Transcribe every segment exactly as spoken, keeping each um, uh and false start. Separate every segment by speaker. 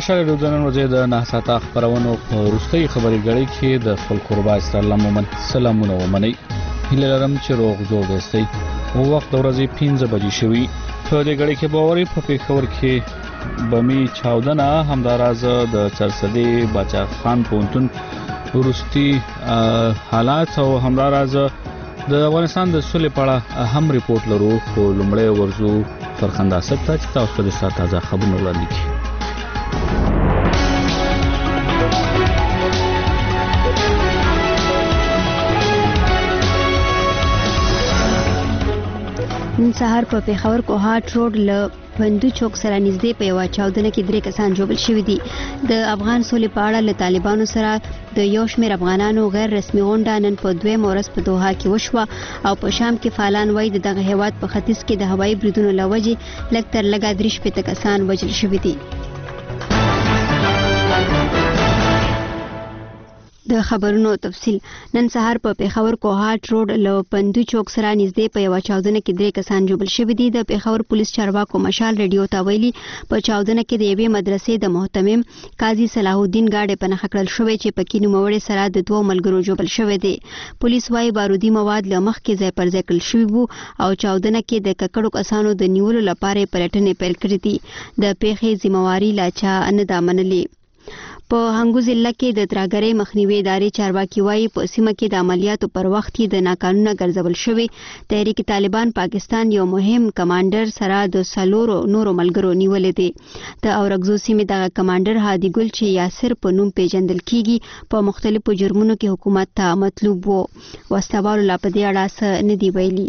Speaker 1: مشال د نن ورځې د نه ساعته خبرونو په وروستۍ خبري غړي کې د خپل قربا اسلام مومن سلامونه ومني هله لرم چې روغ جوړ اوسئ او وخت د ورځې پنځه بجې شوي په دې غړي کې باوري په پیښور کې بمی چاودنه همداراز د چرسدي بچا خان پونتون ورستي حالات او همداراز د افغانستان د سولې په اړه هم ریپورت لرو خو لومړی ورزو فرخنده ستا چې تاسو د سات تازه خبرونه وړاندې کړئ.
Speaker 2: نن سهار په پیښور کوهاټ روډ له پندو چوک سره نږدې په یو چاودنه کې درې کسان ژوبل شوي دي. د افغان سولې په اړه له طالبانو سره د یو شمېر افغانانو غیر رسمي غونډه نن په دویم ورځ په دوحه کې وشوه او په شام کې فعالان وایي د دغه هیواد په ختیځ کې د هوایي بریدونو له وجې لږ تر لږه درې شپېته کسان وژل شوي دي. د خبرونو تفصیل نن سهار په پیښور کوهاټ روډ له پندو چوک سره نږدې په یو چاودنه کې درې کسان ژوبل شوي دي. د پیښور پولیس چارواکو مشال ریډیو ته ویلي په چاودنه کې د یوې مدرسې د محتمم قاضي صلاح الدین گاډي په نښه کړل شوی چې په کې نوموړي سره د دوه ملګرو ژوبل شوی دي. پولیس وايي بارودي مواد له مخکې ځای پر ځای کړل شوي وو او چاودنه کې د ککړو کسانو د نیولو لپاره پلټنې پیل کړې دي. د پیښې ذمہواری لا چا نه ده منلې. په هنګو ضلع کې د ترهګرۍ مخنیوي ادارې چارواکي وايي په سیمه کې د عملیاتو پر وخت کې د ناقانونه ګرځول شوی تحریک طالبان پاکستان یو مهم کمانډر سره د سلورو نورو ملګرو نیولې دي. د اورګزو سیمې دغه کمانډر هادي ګل چې یاسر په نوم پیژندل کیږي په مختلفو جرمونو کې حکومت ته مطلوب وو. وسوالو لا په دې اړه څه نه دی ویلي.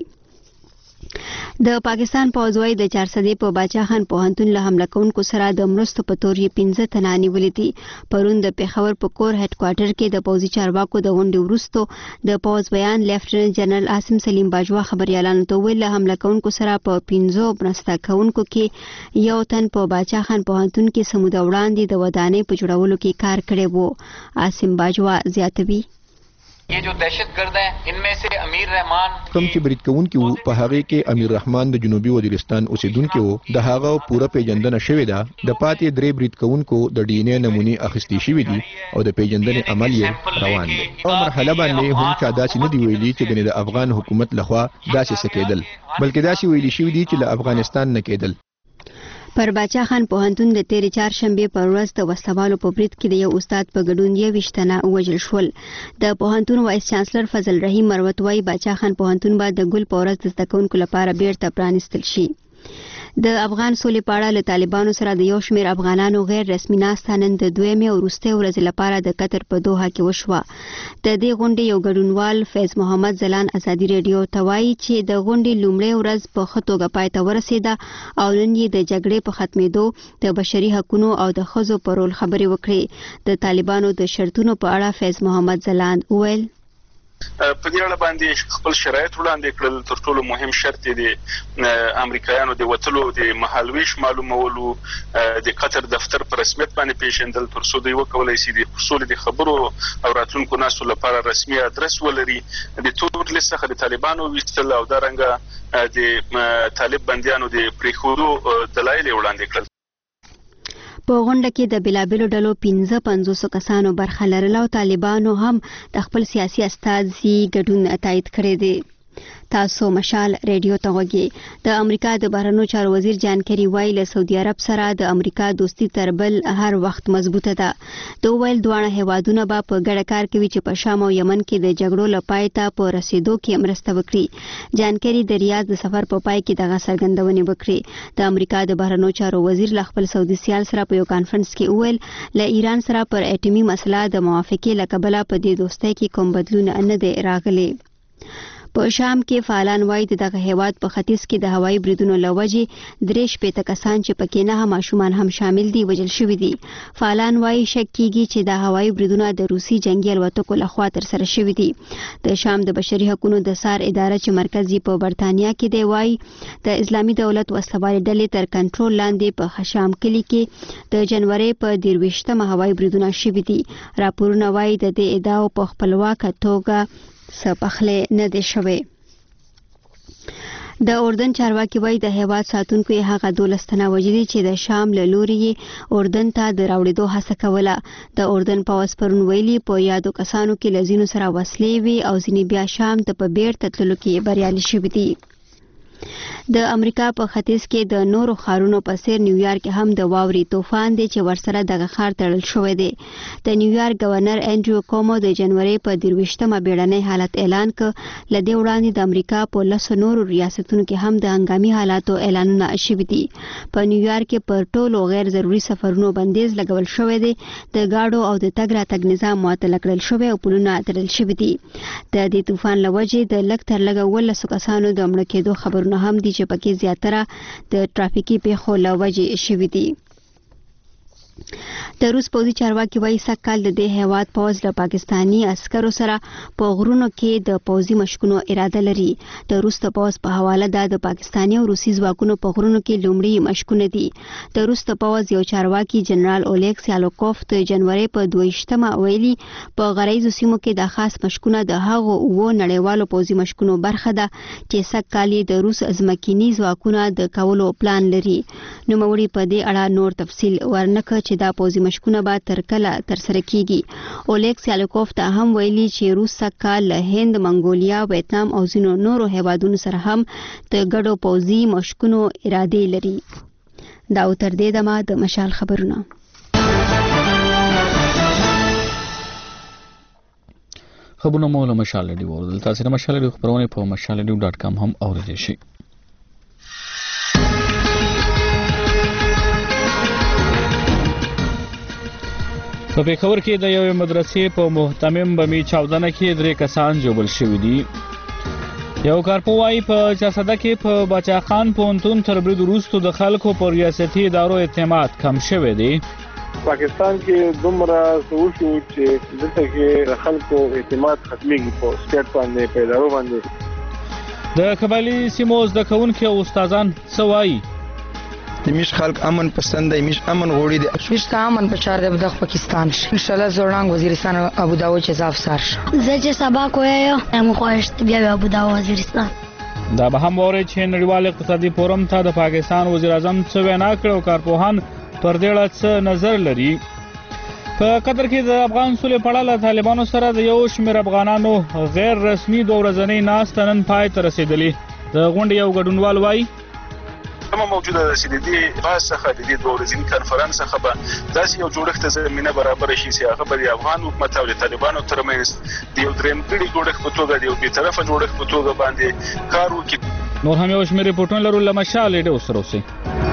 Speaker 2: د پاکستان پوځوي د چارسدي په باچا خان پوهنتون له حمله کوونکو سره د مرستو په تور یې پنځه تنه نیولې دي. پرون د پیښور په کور هډ کوارټر کې د پوځي چارواکو د غونډې وروسته د پوځ بیان لیفټننټ جنرال عاصم سلیم باجوا خبريالانو ته ویل حمله کوونکو سره په پنځو مرسته کوونکو کې یو تن په باچا خان پوهنتون کې سموده وړاندې د ودانۍ په جوړولو کې کار کړی وو. عاصم باجوا زیاتوي
Speaker 3: ये जो दहशतगर्द हैं इनमें से अमीर रहमान
Speaker 4: کم چې برید کوونکي وو په هغه کې امیر رحمان د جنوبي وزیرستان اوسیدونکو وو. د هغه پوره پیژندنه شوې ده. د پاتې درې برید کوونکو د ډي ان اے نمونې اخیستې شوې دي او د پیژندنې عمل یې روان دی. او مرحله باندې هم چا داسې نه دی ویلي چې د افغان حکومت لخوا داسې سکیدل بلکې داسې ویلي شوې دي چې له افغانستان نه کېدل.
Speaker 2: پر باچا خان پوهنتون د تیرې چهارشنبې پر ورځ د وسوالو په برید کې د یو استاد په ګډون یوویشت تنه وژل شول. د پوهنتون وایس چانسلر فضل رحیم مروت وايي باچا خان پوهنتون به د ګل په ورځ د زده کوونکو لپاره بیرته پرانیستل شي. د افغان سولې په اړه له طالبانو سره د یو شمېر افغانانو غیر رسمي ناسته نن د دویمې او وروستۍ ورځې لپاره د قطر په دوحه کې وشوه. د دې غونډې یو ګډونوال فیض محمد زلان ازادي ریډیو ته وایي چې د غونډې لومړۍ ورځ په ښه توګه پای ته ورسېده او نن یې د جګړې په ختمېدو د بشري حقوقو او د ښځو په رول خبرې وکړې. د طالبانو د شرطونو په اړه فیض محمد زلان وویل
Speaker 5: په دې اړه باندې خپل شرایط وړاندې کړل. تر ټولو مهم شرط دی امریکایانو د وټلو د مهالويش معلومولو د قطر دفتر پر رسمیت باندې پیژندل تر څو دوی وکولای شي د اصول د خبرو او راتلونکو ناسو لپاره رسمي ادرس ولري. د تور لیست څخه د طالبانو ویستل او دارنګه د طالب بنديانو د پریخورو دلایل وړاندې کړل.
Speaker 2: په غونډه کې د بلابلو ډلو پنځه پنځوس کسانو برخه لرله او طالبانو هم د خپل سیاسي استازي ګډون تایید کړی دی. تاسو مشال ریډیو ته وګورئ. د امریکا د بهرنیو چارو وزیر جان کری وایي له سعودي عرب سره د امریکا دوستي تر بل هر وخت مضبوطه ده. د ویل دوه هیوادونه به په ګډه کار کوي چې په شام او یمن کې د جګړو لپاره ته په رسیدو کې مرسته وکړي. جان کری د ریاض د سفر په پای کې دغه څرګندونه وکړه. د امریکا د بهرنیو چارو وزیر ل خپل سعودي سیال سره په یو کانفرنس کې ویل له ایران سره پر اټومي مسله د موافقې لکبله په دې دوستۍ کې کوم بدلون نه دی راغلی. په شام کې فعالان وایي دغه هیواد په ختیځ کې د هوایي بریدونو لوجې درې شپېته کسان چې پکې نه ماشومان هم شامل دي وژل شوي دي. فعالان وایي شک کیږي چې د هوایي بریدونو د روسي جنگي الوتکو لخوا ترسره شوي دي. د شام د بشري حقوقو د سار اداره چې مرکزي په برتانیا کې دی وایي د اسلامي دولت وسلوالې ډلې تر کنټرول لاندې په خشام کلی کې د جنوري په درویشتمه هوایي بریدونه شوي دي. راپورونه وایي د دې ادعاو په خپلواکه توګه سپخله نه دي شوی. د اردن چارواکي وایي د هیواد ساتونکو یې هغه دولس تنه وژلي چې د شام له لوري یې اردن ته د راوړېدو هڅه کوله. د اردن پوځ پرون ویلي په یادو کسانو کې له ځینو سره وسلې وي او ځینې بیا شام ته په بیرته تللو کې بریالي شوي دي. د امریکا په ختیځ کې د نورو ښارونو په څیر نیویارک هم د واوري طوفان دی چې ورسره دغه ښار تړل شوی دی. د نیویارک گورنر انډریو کومو د جنوري په درویشتمه بیړنی حالت اعلان ک. لدې وړاندې د امریکا په لسو نورو ریاستونو کې هم د هنګامي حالاتو اعلانونه شوي دي. په نیویارک کې پر ټولو غیر ضروري سفرونو بندیز لګول شوی دی. د گاډو او د تګ راتګ نظام معطل کړل شوی او پلونه تړل شوي دي. د دې طوفان لوجې د لږ تر لږه ولسو کسانو د مړه کېدو خبرونه هم دي چې پکې زیاتره د ټرافیکي پیښو له وجې شوي دي. د روس پوځي چارواکي وایي سږکال د دې هیواد پوځ له پاکستاني عسکرو سره په غرونو کې د پوځي مشقونو اراده لري. د روس د پوځ په حواله دا د پاکستاني او روسي ځواکونو په غرونو کې لومړی مشقونه دي. د روس د پوځ یو چارواکي جنرال اولیګ سیالوکوف د جنوري په دویشتمه ویلي په غرایزو سیمو کې د خاص مشقونه د هغو اوو نړیوالو پوځي مشقونو برخه ده چې سږکال د روس ځمکني ځواکونه د کولو پلان لري. نوموړي په دې اړه نور تفصیل ورنکړ چې دا پوځي مشقونه به تر کله ترسره کیږي. اولیګ سیالوکوف ته هم ویلي چې روس سږکال له هند، منګولیا، ویتنام او ځینو نورو هیوادونو سره هم د ګډو پوځي مشقونو ارادې لري. دا تر دې دمه د مشال خبرونه.
Speaker 1: خبرونه مو له مشال ډیو ورول. تاسو د مشال ډیو خبرونه په مشال ډیو ډاټ کام هم اوریدئ شئ. په پېښور کې د یوې مدرسې په محتمم بمي چاودنه کې درې کسان ژوبل شوي دي. یو کارپوهاوی په چارسده کې په باچا خان پوهنتون تر برید وروسته د خلکو پر ریاستي ادارو اعتماد کم شوی دی.
Speaker 6: پاکستان کې دومره وشو چې دلته کې خلکو اعتماد ختمېږي په سټیټ باندې، په ادارو باندې.
Speaker 1: د قبایلي سیمو زده کوونکي او استادان څه وایي؟
Speaker 7: میش خلق امن پسند دی، میش امن غوړي دي،
Speaker 8: میش ته امن په چار دی د پاکستان شي. ان شاء الله زوړنګ وزیرستان ابو داود چې ځاف سار شي.
Speaker 9: زه چې سبق وایم هم خوښ بیا ابو داود وزیرستان.
Speaker 1: دا به هم وره چې نړیوال اقتصادي فورم ته د پاکستان وزیر اعظم څه وینا کړو. کارپوهان پر دې اړه څه نظر لري؟ په قطر کې د افغان سولې په اړه طالبانو سره د یو شمېر افغانانو غیر رسمي دوه ورځنۍ ناسته نن پای ته رسېدلې. د غونډې یو ګډونوال وایي
Speaker 5: کومه موجوده ده چې د دې باز څخه د دې دوه ورځني کنفرانس څخه به داسې یو جوړښت زمینه برابر شي چې هغه به د افغان حکومت او د طالبانو ترمنځ د یو دریم کړي جوړښت په توګه د یو بې طرفه جوړښت په توګه باندې کار وکړي.
Speaker 1: نور هم یو شمېر ریپورټونه لرو. له مشال ډیو سره اوسئ.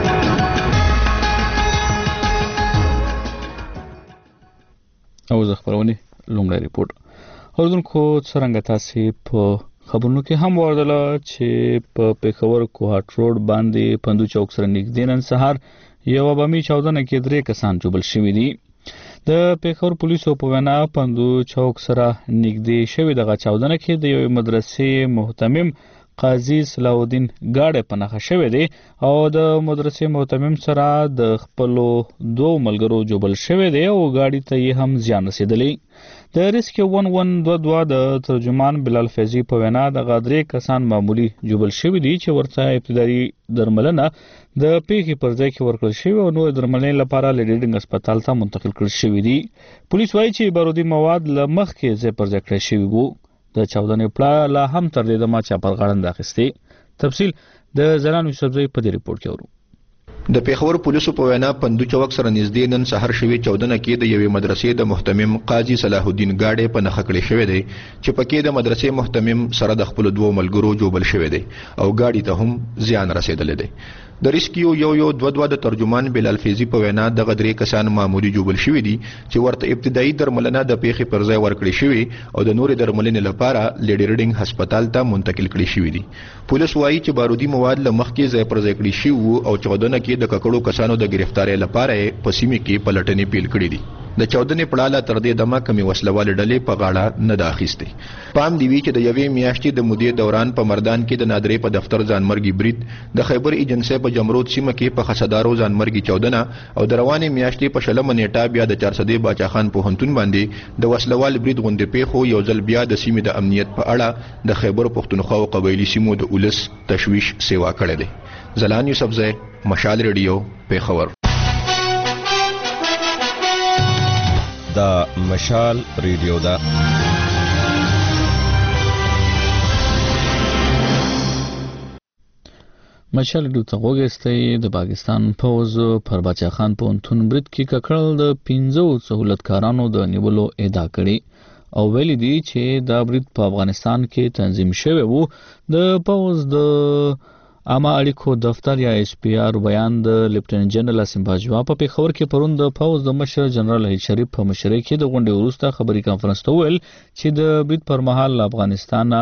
Speaker 1: او زه خبرونه لومړی ریپورټ اوردونکو څرنګه تاسو په خبرونو کې هم وردل چې په پېښور کوهاټ روډ باندې پندو چوک سره نږدې نن سهار یو بمي چاودنه کې درې کسان ژوبل شوي دي. د پېښور پولیسو په وینا پندو چوک سره نږدې شوی دغه چاودنه کې د یو مدرسې محتمم قاضي صلاح الدین گاډه په نخښه شوی دی او د مدرسې محتمم سره د خپل دوه ملګرو ژوبل شوی دی او گاډي ته یې هم زیان رسیدلی. د ریسکیو ون ون دوه دوه د ترجمان بلال فیضی په وینا د غادرې کسان معمولی ژوبل شوی دي چې ورته ابتدایي درملنه د پیښې پر ځای کې ورکړل شوی او نور درملنې لپاره لیډینګ هسپتال ته منتقل کړل شوی دي. پولیس وایي چې بارودي مواد له مخکې ځای پر ځای کړل شوی وو. د چاودنې پړه لا هم تر دې دمه چا پر غړند اخیستې. تفصیل د زلان یوسفزئی په دې ریپورت کې ورو.
Speaker 4: د پېښور پولیسو په وینا پندو چوک سره نږدې نن سهار شوی چاودنه کې د یوې مدرسې د محتمم قاضي صلاح الدین گاډه په نخښه کړی شوی دی چې پکې د مدرسې محتمم سره د خپل دوه ملګرو ژوبل شوی دی او گاډي ته هم زیان رسیدلی دی. د ریسکیو یو یو دوه دوه د ترجمان بلال فیضی په وینا د غدرې کسان معمولی ژوبل شوی دي چې ورته ابتدایي درملنه د پیښې پر ځای ورکړی شوی او د نورې درملنې لپاره لیډینګ هسپتال ته منتقل کړی شوی دي. پولیس وایي چې بارودي مواد له مخکې ځای پر ځای کړی شوی او چاودنه کې کې د ککړو کسانو د گرفتارۍ لپاره په سیمه کې پلټنې پیل کړې دي. د چودنې پړاله تر دې دمه کمی وسلوال ډلې په غاړه نه داخېستې. پام دی وی چې د یوې میاشتې د مودې دوران په مردان کې د نادرې په دفتر ځانمرګي برید، د خیبر ایجنسی په جمرود سیمه کې په خصدارو ځانمرګي چودنه او د روانې میاشتې په شلمه نیټه بیا د چارسدې باچا خان پوهنتون باندې د وسلوال برید غونډې پیښو یو ځل بیا د سیمې د امنیت په اړه د خیبر پښتونخوا او قبایلی سیمو د ولس تشویش سیوا کړی دی. زلان یوسفزی، مشال ریډیو، پیښور.
Speaker 10: دا مشال ریډیو دا
Speaker 1: مشال ریډیو ته وګورئ. د پاکستان پوز پر باچا خان پوهنتون برید کې ککړل د پنځو سہولتکارانو د نیولو ادعا کړې او ویلي دي چې دا برید په افغانستان کې تنظیم شوی وو. د پوز د عامه اړیکو دفتر یا ایس پی آر بیان د لیفټیننټ جنرال اسیم باجوا په پیښور کې پرون د پوز د مشر جنرال هید شریف په مشرۍ کې د غونډې وروسته خبري کانفرنس ته ویل چې د برید پر مهال افغانستان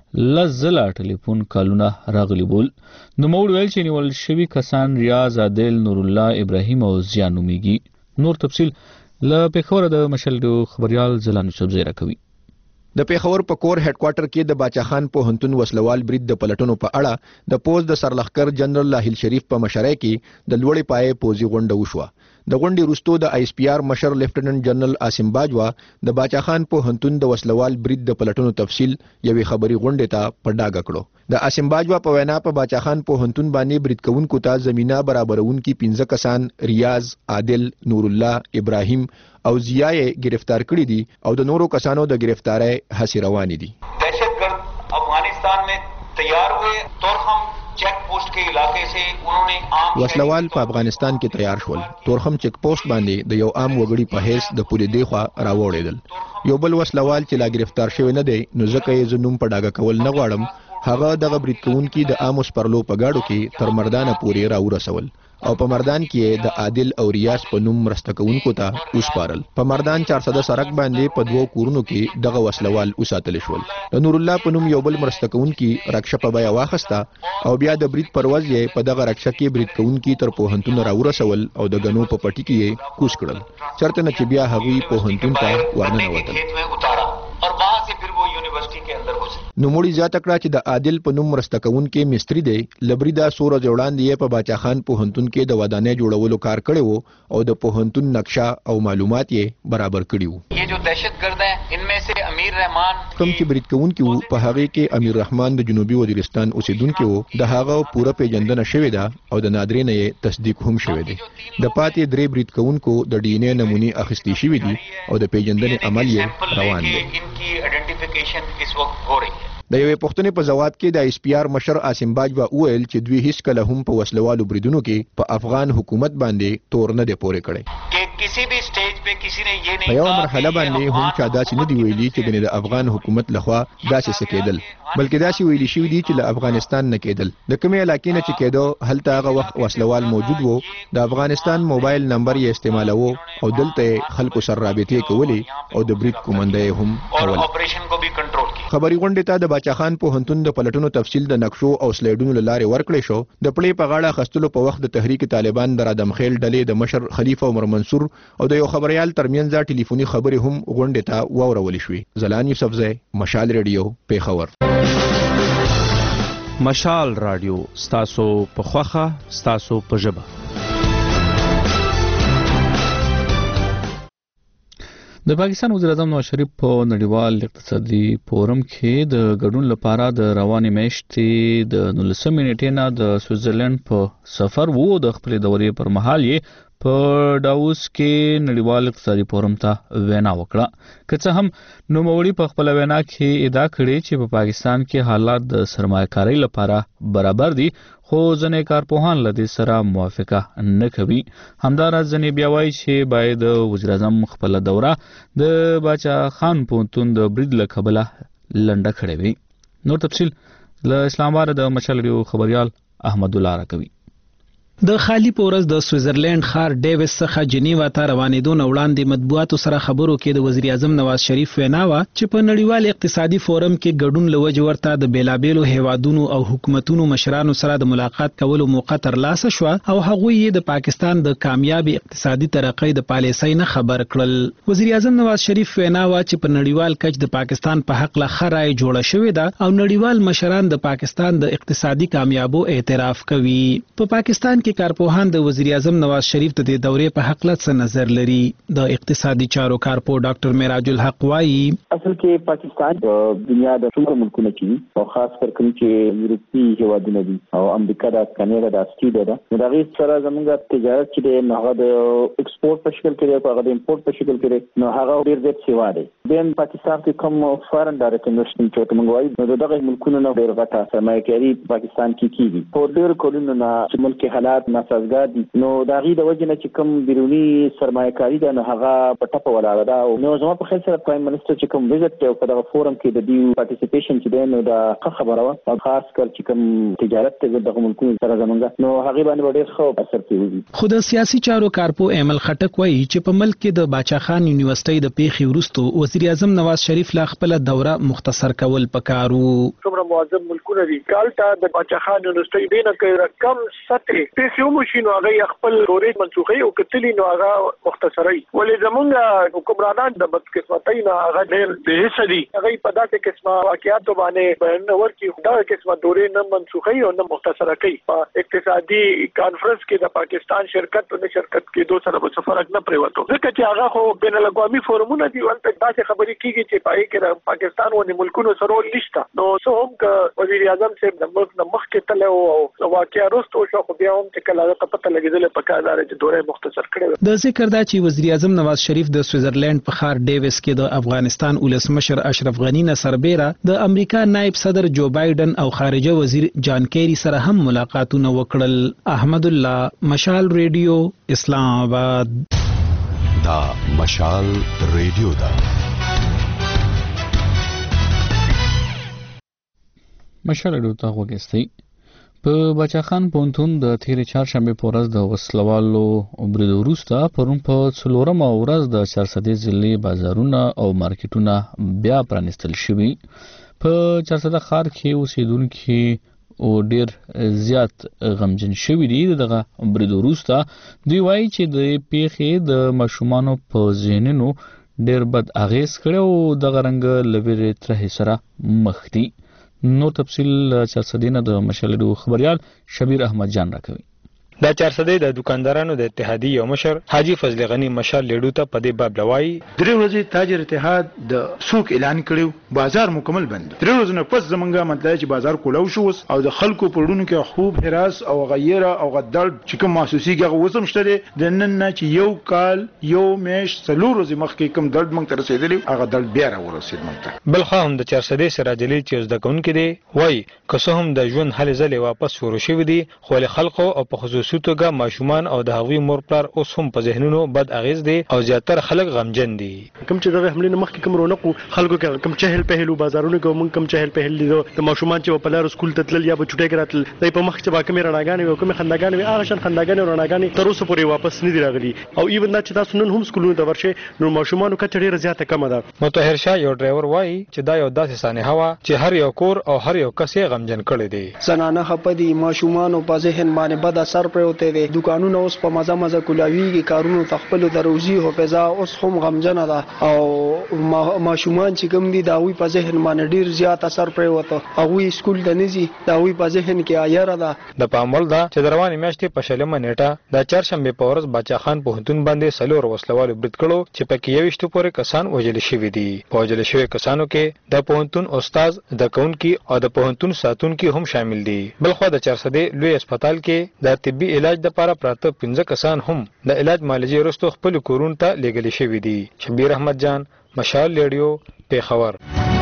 Speaker 1: لزله ټلیفون کالونه راغلي بول. نو موږ ویل چې نیول شوي کسان ریاض، عادل، نور الله، ابراهیم او زیان نومیږي. نور تفصیل له پیښور د مشل خبريال زلان یوسفزی راکوي.
Speaker 4: د پیښور په کور هډ کوارټر کې د باچا خان پوهنتون وسلوال برید د پلټنو په اړه د پوز د سرلخکر جنرال لاهیل شریف په مشرۍ کې د لوړې پای پوزي غونډه وشوه. د غونډې وروسته د ایس پی آر مشر لیفټیننټ جنرال اسیم باجوا د باچا خان پوهنتون د وسلوال برید د پلټنو تفصیل یوې خبري غونډې ته په ډاګه کړو. د اسیم باجوا په وینا په باچا خان پوهنتون باندې برید کوونکو ته زمينه برابرونکي پنځه کسان ریاض، عادل، نور الله، ابراهیم او ضیاء گرفتار کړي دي او د نورو کسانو د گرفتاری هڅې روانې دي.
Speaker 3: दहशतगर्द अफगानिस्तान में तैयार हुए तोरखम चेक पोस्ट के इलाके से उन्होंने आम
Speaker 4: وسلوال په افغانستان کې تیار شول. تورخم چیک پوسټ باندې د یو عام وګړي په حیث د پولیس دیخوا راوړېدل. یو بل وسلوال چې لا گرفتار شوی نه دی نو ځکه یې زنوم په ډاګه کول نه غواړم، هغه د برید کوونکي د عاموس پرلو په گاډو کې تر مردانه پورې راورسول او په مردان کې د عادل او ریاض په نوم مرسته کوونکو ته وسپارل. په مردان چارسده سړک باندې په دوو کورونو کې دغه وسلوال وساتل شول. د نور الله په نوم یو بل مرسته کوونکي رکشه په بیا واخسته او بیا د برید پرواز یې په دغه رکشه کې برید کوونکي تر پوهنتون راورسول او د غنو په پټي کې کوس کړل. چرته نه چې بیا هغوی پوهنتون ته ورننوتل.
Speaker 3: और वहां से फिर वो यूनिवर्सिटी के अंदर घुसे.
Speaker 4: نو موړي زیاته کړه چې د عادل په نوم مرسته کوونکي مستری دی لبریدا سور جوړاندې په باچا خان پوهنتون کې د ودانۍ جوړولو کار کړی وو او د پوهنتون نقشه او معلومات یې برابر کړی وو.
Speaker 3: ये जो दहशतगर्द हैं इनमें से अमीर रहमान
Speaker 4: کوم چې برید کوونکي وو په هغه کې امیر رحمان د جنوبي وزیرستان اوسیدونکو وو. د هغه پوره پیژندنه شوې ده او د نادرې نه یې تصدیق هم شوی دی. د پاتې درې برید کوونکو د ډي ان اے نمونې اخیستې شوې دي او د پیژندنې عمل یې روان دی.
Speaker 3: आइडेंटिफिकेशन इस वक्त हो रही है.
Speaker 4: د یوې پښتنې په جواب کې د ایس پی آر مشر اسیم باجوا وویل چې دوی هیڅ کله هم په وسلوالو بریدونو کې په افغان حکومت باندې تور نه دی پورې کړی.
Speaker 3: किसी भी स्टेज पे किसी ने ये
Speaker 4: په
Speaker 3: नहीं
Speaker 4: یو مرحله باندې هم چا داسې نه دی ویلي چې ګنې د افغان حکومت لخوا داسې څه کېدل، بلکې داسې ویلي شوي دي چې له افغانستان نه کېدل. د کومې علاقې نه چې کېدو هلته هغه وخت وسلوال موجود وو، د افغانستان موبایل نمبر یې استعمالوه او دلته خلکو سره رابطې کولې او د برید کومنده یې هم کول.
Speaker 3: ऑपरेशन को भी कंट्रोल किया.
Speaker 4: خبري غونډې ته د باچا خان پوهنتون د پلټنو تفصیل د نقشو او سلایډونو لاره ورکړې شو. د پړې په غاړه خستلو په وخت د تحریک طالبان د رادم خیل ډلې د مشر خلیفہ عمر منصور او د یو خبريال ترمنځ ټلیفوني خبرې هم غونډې ته واورول شوې. زلان یوسفزی، مشال ریډیو، پیښور.
Speaker 10: مشال رادیو ستاسو په خوخه ستاسو په ژبه.
Speaker 1: د پاکستان وزیر اعظم نواز شریف په نړیوال اقتصادي فورم کې د ګډون لپاره د روانې میاشتې د نولسمې نیټې نه د سویټزرلند په سفر وو. د خپل دورې پر مهال یې په داووس کې نړیوال اقتصادي فورم ته وینا وکړه. که څه هم نوموړي په خپل وینا کې ادعا کړې چې په پاکستان کې حالات د سرمایه‌کارۍ لپاره برابر دي، خو ځینې کارپوهان له دې سره موافقه نه کوي. همداراز ځینې بیا وایي چې باید وزیر اعظم خپل دوره د باچا خان پوهنتون د برید له کبله لنډه کړې وي. نور تفصیل له اسلام آباد د مشال ریډیو خبريال احمد الله راکوي.
Speaker 11: د خالی پورز د سویزرلند خار ډیویس څخه جنیوا ته روانېدو نه وړاندې مطبوعاتو سره خبرو کې د وزیر اعظم نواز شریف وینا وه چې په نړیوال اقتصادي فورم کې ګډون لوجه ورته د بیلابېلو هیوادونو او حکومتونو مشرانو سره د ملاقات کولو موقع ترلاسه شوه او هغوی یې د پاکستان د کامیابی اقتصادي ترقۍ د پالیسۍ نه خبر کړل. وزیر اعظم نواز شریف وینا وه چې په نړیوال کچ د پاکستان په حق له ښه رایه جوړه شوې ده او نړیوال مشران د پاکستان د اقتصادي کامیابو اعتراف کوي. په پاکستان کې کارپوهان د وزیر اعظم نواز شریف د دې دورې په حق له څه نظر لري. د اقتصادي چارو کارپو ډاکټر معراج الحق وایي
Speaker 12: اصل کې پاکستان د دنیا د ټولو ملکونو کې او خاص کر کوم چې یورپي هیوادونه دي او امریکا د کاناډا د استرالیا ده نو دا غي سره زموږ تجارت چې د هغه د ایکسپورټ په شکل کې او هغه د امپورټ په شکل کې نو هغه ډیر زیات سیوا دی. د پاکستان کې کوم فارن ډایرکټ انویسټمنټ چې موږ وایو نو دغه ملکونو نه ډیر غټه سرمایه‌کاري پاکستان کې کیږي. په ډیر کولونو نه چې ملک حالات ناسازگار دي نو دا غي د وجه نه چې کوم بیرونی سرمایه‌کاري ده نو هغه په ټاپه ولاړه ده. نو زموږ په خیال سره پرایم منسٹر چې کوم وزټ په دغه فورم کې د دیو پارټیسیپیشن چې ده نو دا خبره و خاص کر چې کوم تجارت ته دغه ملکونو سره زمونږ نو هغه باندې ډیر ښه اثر کوي.
Speaker 11: خو د سیاسي چارو کارپو ایمل خټک وایي چې په ملک کې د باچا خان یونیورسيټي د پیښې وروسته وزیر اعظم نواز شریف لا خپل دوره مختصر کول پکارو.
Speaker 6: څومره معظم ملکونه دي کالتا د باچا خان یونیورسيټي دینه کې رقم سطح پیښې ومشینو هغه خپل دورې منسوخي او کتلی نو هغه مختصري ولې زمونږ حکمرانان د بدقسمتۍ نه هغه ډېر به حصہ دي هغه په داسې قسمه واقعیاتو باندې بیان ورکي دا قسمه دورې نه منسوخي او نه مختصره کوي. په اقتصادي کانفرنس کې د پاکستان شرکت او نه شرکت کې دوه سره څه فرق نه پریوتو ځکه چې هغه خو بین الاقوامي فورمونه دي ولته داسې خبرې کیږي چې پای کې د پاکستان ونی ملکونو سره نشته. نو څه هم ک وزیر اعظم صاحب د ملک نه مخکې تل او واقعیا وروسته شو خو بیا هم چې کله هغه پته لګیدل په کار دار چې دوره مختصر کړي.
Speaker 11: د ذکر دا چې وزیر اعظم نواز شریف د سویزرلند په خار ډیویس کې د افغانستان ولسمشر اشرف غنی نه سربېره د امریکا نائب صدر جو بایدن او خارجه وزیر جان کیری سره هم ملاقاتونه وکړل. احمد الله مشال ریډیو اسلام آباد.
Speaker 13: دا مشال ریډیو دا
Speaker 1: مشال ریډیو ته وګورئ. په بچا خان پونتون د تیرې چهارشنبه په ورځ د وسلوالو برید وروسته پرون په څلورمه ورځ د چارسدې ضلع بازارونه او مارکیټونه بیا پرانستل شوي. په چارسده ښار کې اوسیدونکي او ډیر زیات غمجن شوي دي. دغه برید وروسته دوی وایي چې د پیښې د ماشومانو په ذهنونو ډیر بد اغیز کړي او دغه رنګ لویری تر سره مخ دي. نو تفصیل چارسدې نه د مشالډو خبريال شبیر احمد جان راکوي.
Speaker 14: دا چارسدې د دکاندارانو د اتحادیې یو مشر حاجی فضل غنی مشال لیډو ته په دې باب لوي
Speaker 15: درې ورځې تاجر اتحاد د سوق اعلان کړو بازار مکمل بند. درې ورځې نه پس زمونږه مطلب چې بازار کولاو شو او د خلکو پړونو کې خوب هراس او غیره او غدل چې کوم محسوسي کې وسم شته د نن نه چې یو کال یو میش څلور ورځې مخکې کوم درد مونږ ته رسیدلی هغه درد بیا را ورسید مونږ ته.
Speaker 14: بل خو هم د چارسدې سراج علي چې زده کوونکي دي وای که څه هم د ژوند هلې ځلې واپس شروع شوي دي خو له خلکو او په خصوصي توګه ماشومان او د هغوی مور پلار اوس هم په ذهنونو بد اغیز دي او زیاتره خلک غمجن دي.
Speaker 16: کوم چې دغه حمله مخکې کوم رونق خلکو کې کوم چهل پهلو بازارونو کې مونږ کوم چهل پهل دي د ماشومان چې په لار سکول ته تلل یا په چټي کې راتل دای په مخ چې با کومه رڼاګانې او کومه خنداګانې هغه شان خنداګانې او رڼاګانې تر اوسه پورې واپس نه دي راغلي او ایون دا چې تاسو نن هم سکولونو ته ورشي نو ماشومان کچ ډیره زیاته کم ده.
Speaker 14: متطهر شاه یو ډرایور وایي چې دا یو داسې سانحه وا چې هر یو کور او هر یو کس یې غمجن کړي دي.
Speaker 17: زنانه خپدي ماشومان په ذهن باندې بد اثر پروته دي. دکانونه اوس په مزه مزه کولاویږي کارونو تخپل د روزي حفظا اوس هم غمجن ده او ماشومان چې کوم دي دا وی په ذهن باندې ډیر زیات اثر پروته هغه سکول ته نزي دا وی په ذهن کې آیره ده.
Speaker 14: د پامول دا چې دروانې میاشتې په شلمه نیټه د چهارشنبه په ورځ باچا خان پوهنتون باندې سلور وسلوالو برید کړو چې پکې یوشتو پورې کسان وژل شوي دي. په وژل شوي کسانو کې د پوهنتون استاد د کونکي او د پوهنتون ساتونکي هم شامل دي. بلخو د چارسدې لوی هسپتال کې د طبي علاج لپاره پراته پنځه کسان هم د علاج معالجې وروسته خپل کورونو ته لیږل شوي دي. شبیر احمد جان مشال ریډیو پیښور.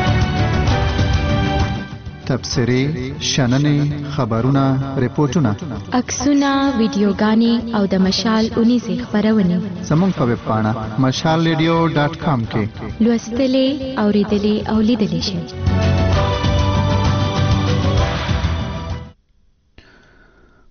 Speaker 18: تبصرې شننې خبرونه ریپورتونه
Speaker 19: عکسونه ویډیوګانې او د مشال اونیزې خبرونه
Speaker 18: زموږ په ویب پاڼه مشال ریډیو ډاټ کام کې
Speaker 19: لوستلې اوریدلې او لیدلې شئ.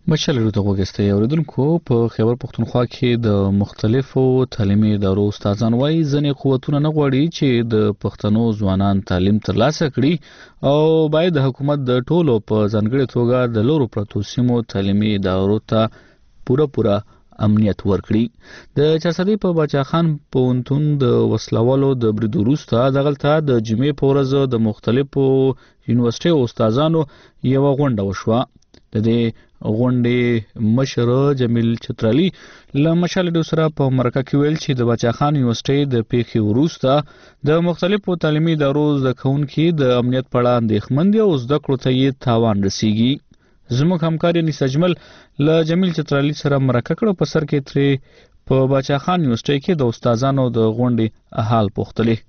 Speaker 1: مشال ورته وګستې اوریدونکو په خیبر پختونخوا کې د مختلفو تعلیمي ادارو استادان وایي ځنې قوتونه نه غواړي چې د پښتنو ځوانان تعلیم ترلاسه کړي او باید د حکومت د ټولو په ځانګړي توګه د لورو پرتو سیمو تعلیمي ادارو ته پوره پوره امنیت ورکړي د چارسدي په باچا خان پونتون د وسلوالو د برید وروسته دغلته د جمعې په ورځ د مختلفو یونیورسيټي استادانو یو غونډه وشوه د دې غونډې مشر جمیل چترالی له مشال ډو سره په مرکه کې ویل چې د باچا خان یونیورسيټي د پیښې وروسته د مختلفو تعلیمي ادارو زده کوونکي د امنیت په اړه اندېښمن دي او زده کړو ته یې تاوان رسیږي زموږ همکار یې سجمل له جمیل چترالی سره مرکه کړو په سر کې ترې په باچا خان یونیورسيټي کې د استادانو د غونډې حال پوښتلې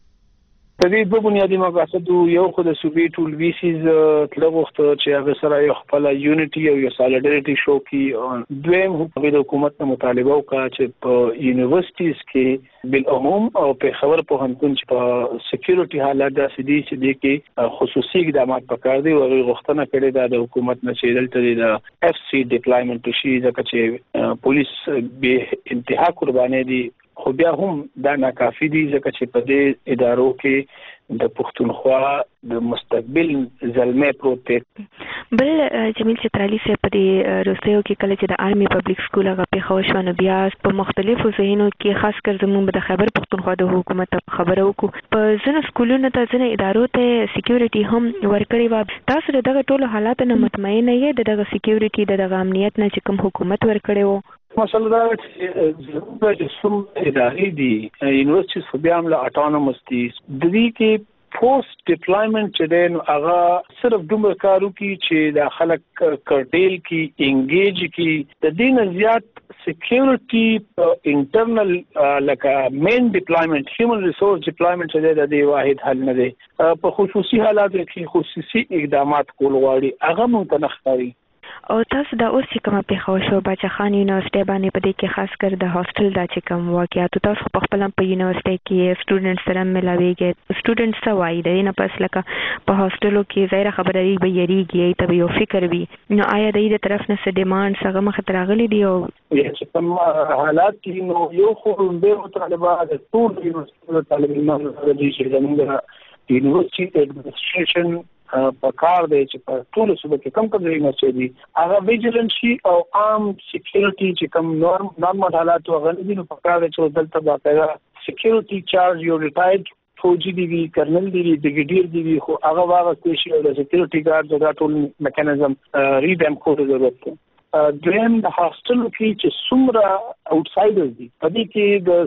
Speaker 20: د دې دوه بنیادی مقاصد یو خو د صوبې ټول ویسیز تلغوخته چې هغه سره یو خپل یونټي او یو سالیډریټي شو کی دویم هم د حکومت ته مطالبه وکړه چې په یونیورسيټیز کې بالعموم او په خبر په هنتون چې په سکیورټي حالات د سدي چې د کې خصوصي اقدامات پکار دي او غوښتنه کړې ده د حکومت نه چې دلته د اف سی ډیپلایمنټ شي ځکه چې پولیس به انتها قرباني دي خو بیا هم دا ناکافي دي ځکه چې په دې ادارو کې د پښتونخوا د مستقبل زلمه پروت دی.
Speaker 21: بل جمیل چترالی سے په دې روسیو کې کله چې د آرمي پبلک سکول هغه په خوشمنه بیا په مختلفو ذهنو کې خاص کر زموږ د خیبر پښتونخوا د حکومت خبرو کو په ځینو سکولونو ته ځینې ادارو ته سکیورټي هم ورکړي و تاسو دغه ټولو حالات نه مطمئن یې دغه سکیورټي دغه امنیت نه چې کوم حکومت ورکړي وو
Speaker 20: مسله دا چې د سم ادارې دي یونیورسيټیز خو بیا هم له اټونومس دي د دې کې پوسټ ډیپلایمنټ چې دین هغه صرف دومره کارو کې چې د خلک کرټیل کې انګیج کې د دین زیات سکیورټي انټرنل لکه مین ډیپلایمنټ هیومن ریسورس ډیپلایمنټ چې د دې واحد حل نه دی په خصوصي حالاتو کې خصوصي اقدامات کول غواړي هغه مونږ ته نخاري
Speaker 21: او تاسو دا اوس چې کومه پیښه وشو باچا خان یونیورسيټي باندې په دې کې خاص کر د هاستل دا چې کوم واقعیت تاسو په خپل په یونیورسيټي کې سټوډنټ سره ملاويږي سټوډنټ څه وایي د نه پس لکه په هاستلو کې ظاهر خبره دی به یریږي ته یو فکر وي نو آیا د دې طرف نه څه ډیماند څنګه مخ ته راغلي دی او
Speaker 20: چې کوم حالات کې نو یو خو به مطالبه د ټول یونیورسيټي طالبانو د دې چې زموږ یونیورسيټي اډمنسټریشن په کار دی چې په ټول صوبه کې کم کم یونیورسيټي دي هغه ویجیلنس شي او عام سکیورټي چې کوم نورم نورمال حالات وغوړي نو په کار دی چې دلته باقاعده سکیورټي چارج یو ریټایرډ فوجي دی وی کرنل دی وی بریګیډیر دی وی خو هغه واغ شي او د سکیورټي ګارد د ټول میکانیزم ریډم کوډ ضرورت دی دویم د هاستلو کې چې څومره اوټسایډرز دي په دې کې د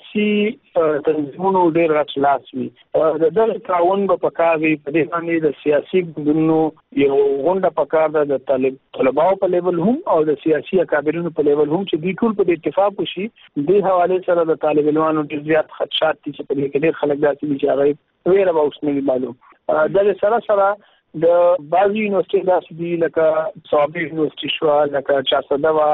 Speaker 20: سیاسي تنظیمونو ډېر راچلاس وي د دغه تعاون په پکار وي په دې باندې د سیاسي ګوندونو یو غونډه پکار ده د طالب طلباو په لیول هم او د سیاسي اکابرینو په لیول هم چې دوی ټول په اتفاق وشي د حواله سره د طالب علمانو ډېر زیات خدشات دي چې په دې کې ډېر خلک داسې دي چې هغه ویره به اوس نه معلوم د سره سره د بازي یونیورسيټي داسې دي لکه صوابي یونیورسيټي شو لکه چارسده وا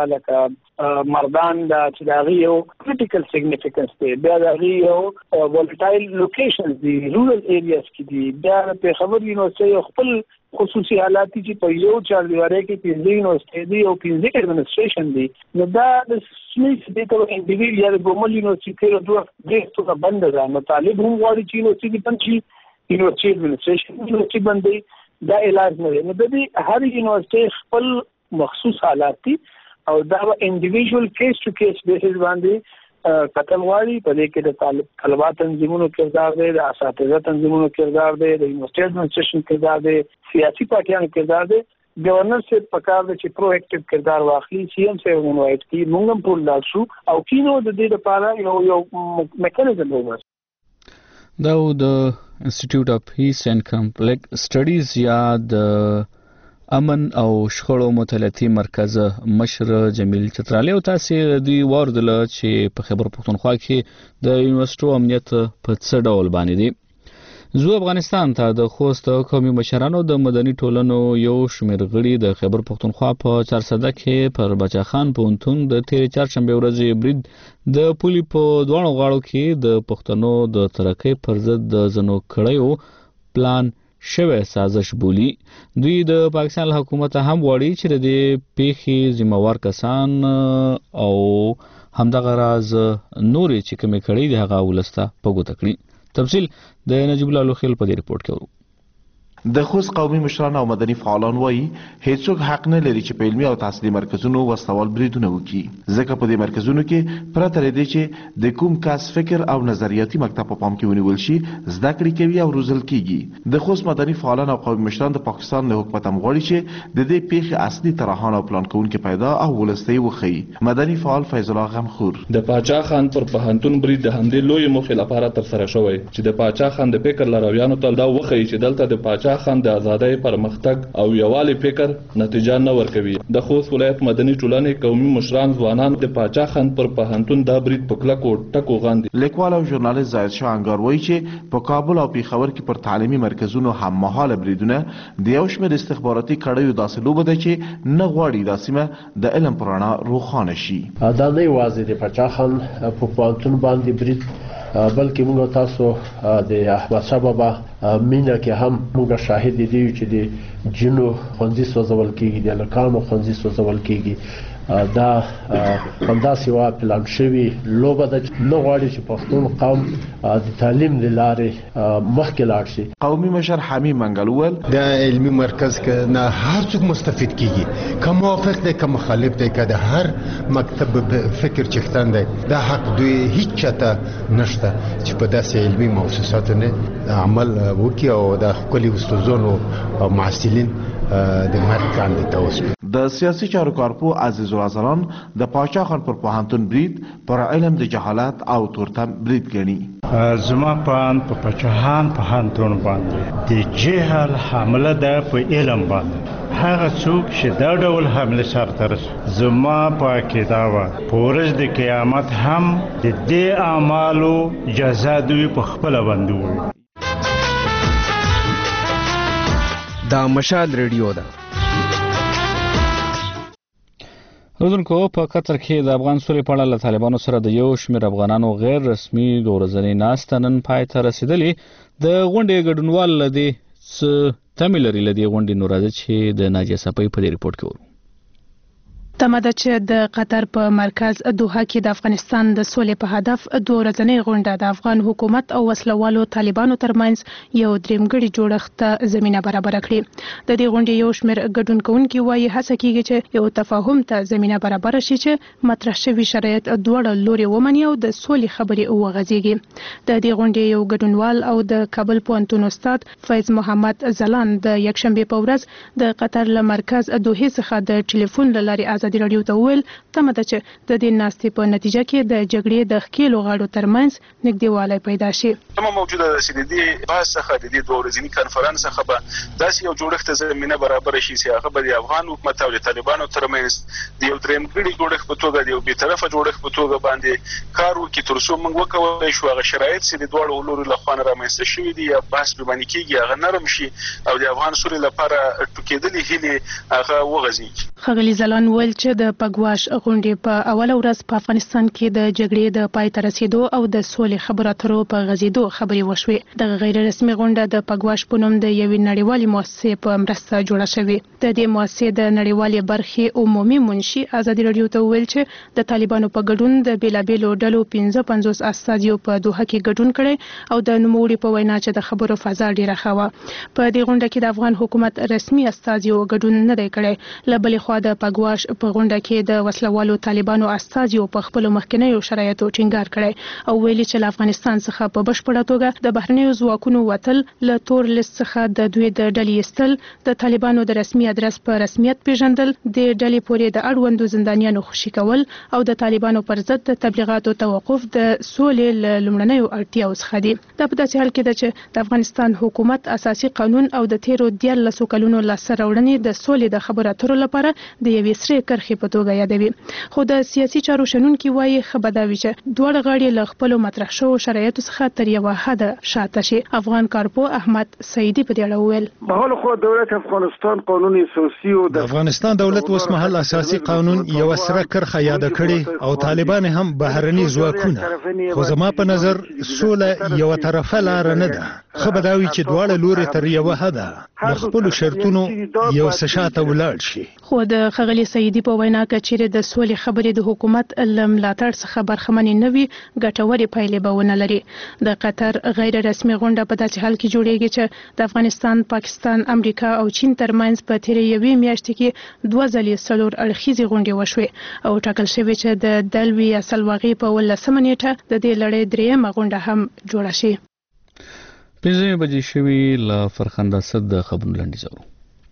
Speaker 20: لکه مردان دا چې دا یو کریټیکل سیګنیفیکانس دی بیا دا یو ولټایل لوکیشنز دي رورل ایریاز کې دي بیا په خبر یونیورسيټي خپل خصوصي حالات چې په یو چار دیواره کې پنځه یونیورسيټي دي او پنځه اډمنسټریشن دي نو دا د سمیت د ټول انډیویډ یا د ګومل یونیورسيټي د دوه د څه بند ده نو طالب هم غواړي چې یونیورسيټي پنځه یونیورسيټي اډمنسټریشن یونیورسيټي باندې دا علاج نه دی نو د دې هر یونیورسيټي خپل مخصوص حالات دي او دا انډیویډوال کیس ټو کیس بیسز باندې قتل غواړي په دې کې د طالب طلبات تنظیمونو کردار دی د اساتذه تنظیمونو کردار دی د یونیورسيټي اډمنسټریشن کردار دی سیاسي پارټیانو کردار دی گورنر سے پکار د چې پرو اکټیو کردار واخلي سی ایم سے ونوایټ کی موږ په لاړ شو او کینو د دې لپاره یو یو میکانیزم وګورئ
Speaker 1: دا د انسټیټیوټ اف پیس اینڈ کمپلیکس سټډیز یا د امن او شخړو مطالعاتي مرکز مشر جمیل چترالی او تاسو د وردل چې په خیبر پښتونخوا کې د یونیورسيټو امنیت په څه ډول باندې دی زو افغانستان ته د خوست قومي مشرانو د مدني ټولنو یو شمېر غړي د خیبر پښتونخوا په چارسده کې پر بچا خان پونتون د تیر چهارشنبه ورځې برید د پولی په دوه غاړو کې د پښتنو د ترقۍ پر ضد د زنو کړیو پلان شوی سازش بولی. دوی د پاکستان حکومت هم غواړي چې د دې پیښې ذمہوار کسان او همدغه راز نورې چې کومې کړي د هغه ولسته په ګوته کړي. تفصیل د نجیب الله لوخیل په دې ریپورت کې ورو.
Speaker 2: د خوست قومي مشران او مدني فعالان وایي هیڅوک حق نه لري چې په علمي او تحصیلي مرکزونو وسوال بریدونه وکړي، ځکه په دې مرکزونو کې پرته له دې چې د کوم کس فکر او نظریاتي مکتب په پام کې ونیول شي زده کړې کوي او روزل کیږي. د خوست مدني فعالان او قومي مشران د پاکستان له حکومت هم غواړي چې د دې پیښې اصلي طرحان او پلان کوونکي پیدا او ولسته وخی. مدني فعال فیض الله غمخور
Speaker 22: د پاچا خان پر پوهنتون برید د همدې لوی موخې لپاره ترسره شوی چې د پاچا خان د فکر لارویانو ته دا وخی چې دلته د پاچا خان د آزادۍ پرمختګ او یوالي فکر نتیجه نه ورکوي. د خوست ولایت مدني ټولنې قومي مشران ځوانان د پاچا خان پر پوهنتون دا برید په کلکو ټکو غاندي.
Speaker 2: لیکوال او ژورنالیست زاهد شاه انګار وایي چې په کابل او پیښور کې پر تعلیمي مرکزونو هم مهاله بریدونه د یو شمېر استخباراتي کړیو داسې لوبه ده چې نه غواړي دا سیمه د علم پر رڼا روښانه شي.
Speaker 23: دا نه یوازې د پاچا خان په پوهنتون باندې برید بلکې موږ تاسو د احمد شاه بابا مینه کې هم موږ شاهد دي چې د جنو خونځي سوځول کیږي، د لکانو خونځي سوځول کیږي. دا همدا سیوا پلان شوی لوبه د نه غواړي چې پښتون قوم د تعلیم لاره مخکې لاړ شي.
Speaker 2: قومي مشر حمید منګلول
Speaker 24: د علمي مرکز کې نه هر څوک مستفید کیږي، کوم موافق دی کوم مخالف دی، کده هر مکتب فکر چختن دی دا حق دوی هیڅ چاته نشته چې په داسې علمي مؤسساتو نه عمل وکړي او د خپل استادانو او محصلین د مرګ کاندي توسو.
Speaker 2: د سیاسي چارو کارپو عزیز الازران د پاچا خان پر پوهنتون برید پر علم د جهالت او تورتم برید ګڼي.
Speaker 25: زما پان په پاچاهان پوهنتون باندې د جهل حمله ده په علم باندې. هغه څوک چې دا ډول حمله سرته رسوي زما په عقیده وه په ورځ د قیامت هم د دې اعمالو جزا دوی په خپله باندې وړي.
Speaker 26: دا مشال ریډیو ده.
Speaker 1: روزونکو په قطر کې د افغان سولې په اړه له طالبانو سره د یو شمېر افغانانو غیر رسمي دوه ورځنۍ ناسته نن پای ته رسېدلې. د غونډې ګډونوال له دې څه تمې لري له دې غونډې نو راځي چې د ناجیه صفۍ په دې ریپورټ کې ورو.
Speaker 27: تمه ده چې د قطر په مرکز دوحه کې د افغانستان د سولې په هدف دوه ورځنۍ غونډه د افغان حکومت او وسلوالو طالبانو ترمنځ یو درېمګړي جوړښت ته زمینه برابره کړي. د دې غونډې یو شمېر ګډون کوونکي وایي هڅه کیږي چې یو تفاهم ته زمینه برابره شي چې مطرح شوي شرایط دواړه لوري ومني او د سولې خبرې وغځېږي. د دې غونډې یو ګډونوال او د کابل پوهنتون استاد فیض محمد زلان د یکشنبې په ورځ د قطر له مرکز دوحې څخه د ټلیفون له لارې ازادي راډیو ته وویل تمه ده چې د دې ناستې په نتیجه کې د جګړې د ښکېلو غاړو ترمنځ نږدېوالی پیدا شي.
Speaker 5: تمه موجوده ده چې د دې بحث څخه د دې دوه ورځني کنفرانس څخه به داسې یو جوړښت ته زمینه برابره شي چې هغه به د افغان حکومت او د طالبانو ترمنځ د یو درېمګړي جوړښت په توګه د یو بېطرفه جوړښت په توګه باندې کار وکړي تر څو موږ وکولی شو هغه شرایط چې د دواړو لورو لخوا نه رامنځته شوي دي یا بحث پرې باندې کېږي هغه نرم شي او د افغان سولې لپاره ټوکېدلې هیلې هغه وغځېږي. ښاغلي
Speaker 27: زلان وویل چې د پګواش غونډې په اوله ورځ په افغانستان کې د جګړې د پای ته رسیدو او د سولې خبرو اترو په غځېدو خبرې وشوې. دغه غیر رسمي غونډه د پګواش په نوم د یوې نړیوالې مؤسسې په مرسته جوړه شوې. د دې مؤسسې د نړیوالې برخې عمومي منشي ازادي راډیو ته وویل چې د طالبانو په ګډون د بېلابېلو ډلو پنځه پنځوس استازیو په دوحه کې ګډون کړی او د نوموړي په وینا چې د خبرو فضا ډېره ښه وه. په دې غونډه کې د افغان حکومت رسمي استازیو ګډون نه دی کړی. له بلې خوا د پګواش په غونډه کې د وسلوالو طالبانو استازیو په خپل مخکنیو شرایطو ټینګار کړی او ویلي چې له افغانستان څخه په بشپړه توګه د بهرنیو ځواکونو وتل، له تور لیست څخه د دوی د ډلې ایستل، د طالبانو د رسمي ادرس په رسمیت پیژندل، د ډلې پورې د اړوندو زندانیانو خوشي کول او د طالبانو پر ضد د تبلیغاتو توقف د سولې له لومړنیو اړتیاو څخه دي. دا په داسې حال کې ده چې د افغانستان حکومت اساسي قانون او د تیرو دیارلسو کلونو لاسته راوړنې د سولې د خبرو اترو لپاره د یوې سرې کرخي په توګه یادوي. خو د سیاسي چارو شنونکي وایي خبرداوي چې دوه غړي له خپل مطرح شو شرایطو څخه تر یو حد شاته شي. افغان کارپو احمد سعیدی په دې اړه وویل
Speaker 3: بهول خو دولت افغانستان قانون اساسي او
Speaker 4: د افغانستان دولت اوس مهال اساسي قانون یو سره کرخه یاد کړي او طالبان هم بهرني ځواکونه خو زما په نظر سوله یو طرفه لار نه ده. خبرداوي چې دواړه لوري تر یو حد د خپل شرطونو یو سشاته ولاړ شي.
Speaker 27: خو د خغلی سعیدی په وینا کې چې د سولې خبرې د حکومت لملاتړ څخه برخمن نه وي ګټورې پایلې به ونه لري. د قطر غیر رسمي غونډه په داسې حال کې جوړیږي چې د افغانستان، پاکستان، امریکا او چین ترمنځ په تیرې یوې میاشتې کې دوه ځلې څلور اړخیزې غونډې وشوې او ټاکل شوې چې د دلوي اصلواغي په ولسمه نیټه د دې لړۍ درېیمه غونډه هم جوړه شي.
Speaker 1: پنځه بجې شوي له فرخنده صد د خبرونو لنډیز اورو.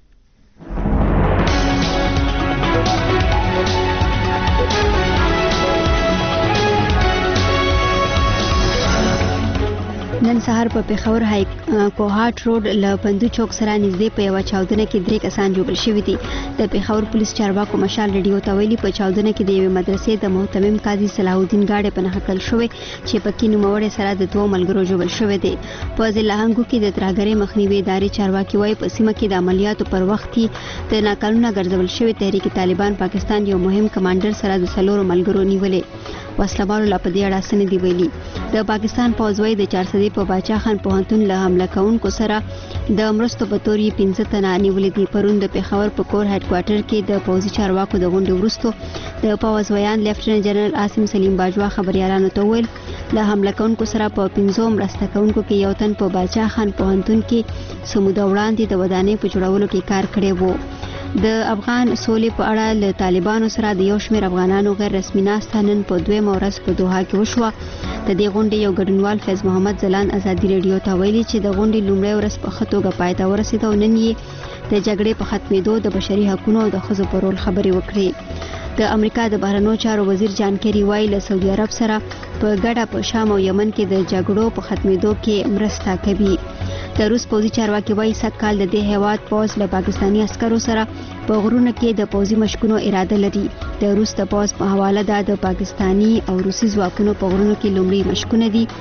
Speaker 7: نن سهار په پیښور های کوهات روډ له بندو چوک سره نږدې په یو چاودنه کې درې کسان جوړ شوي دي. د پیښور پولیس چارواکو مشال ریډیو ته ویلي په چاودنه کې د یوې مدرسې د محتمم قاضي صلاح الدین گاډي په نښه کړل شوی چې په کې نوموړی سره د دوه ملګرو جوړ شوی دی. په ضلع هنګو کې د ترهګرۍ مخنیوي ادارې چارواکي وایي په سیمه کې د عملیاتو پر وخت کې د ناقانونه ګرځول شوی تحریک طالبان پاکستان یو مهم کمانډر سره د څلورو ملګرو نیولې. وسلوالو لا په دې اړه څه نه دی ویلي. د پاکستان پوځ وايي د چارسدي په باچا خان پوهنتون له حمله کوونکو سره د مرستو په تور یې پنځه تنه نیولې دي. پرون د پیښور په کور هډ کوارټر کې د پوځي چارواکو د غونډې وروسته د پوځ ویان لیفټننټ جنرال عاصم سلیم باجوا خبريالانو ته ویل له حمله کوونکو سره په پنځو مرسته کوونکو کې یو تن په باچا خان پوهنتون کې سموده وړاندې د ودانۍ په جوړولو کې کار کړی وو. د افغان سولې په اړه له طالبانو سره د یو شمېر افغانانو غیر رسمي ناسته نن په دویمه ورځ په دوحه کې وشوه. د دې غونډې یو ګډونوال فیض محمد ځلان ازادي ریډیو ته ویلي چې د غونډې لومړۍ ورځ په ښه توګه پای ته ورسېده او نن یې د جګړې په ختمېدو د بشري حقونو او د ښځو په رول خبرې وکړې. د امریکا د بهرنیو چارو وزیر جان کیری وایي له سعودي عرب سره په ګډه په شام او یمن کې د جګړو په ختمېدو کې مرسته کوي. د روس پوځي چارواکي وایي سږ کال د دې هیواد پوځ له پاکستاني عسکرو سره په غرونو کې د پوځي مشقونو اراده لري. د روس د پوځ په حواله ده د پاکستاني او روسي ځواکونو په غرونو کې لومړی مشقونه دي.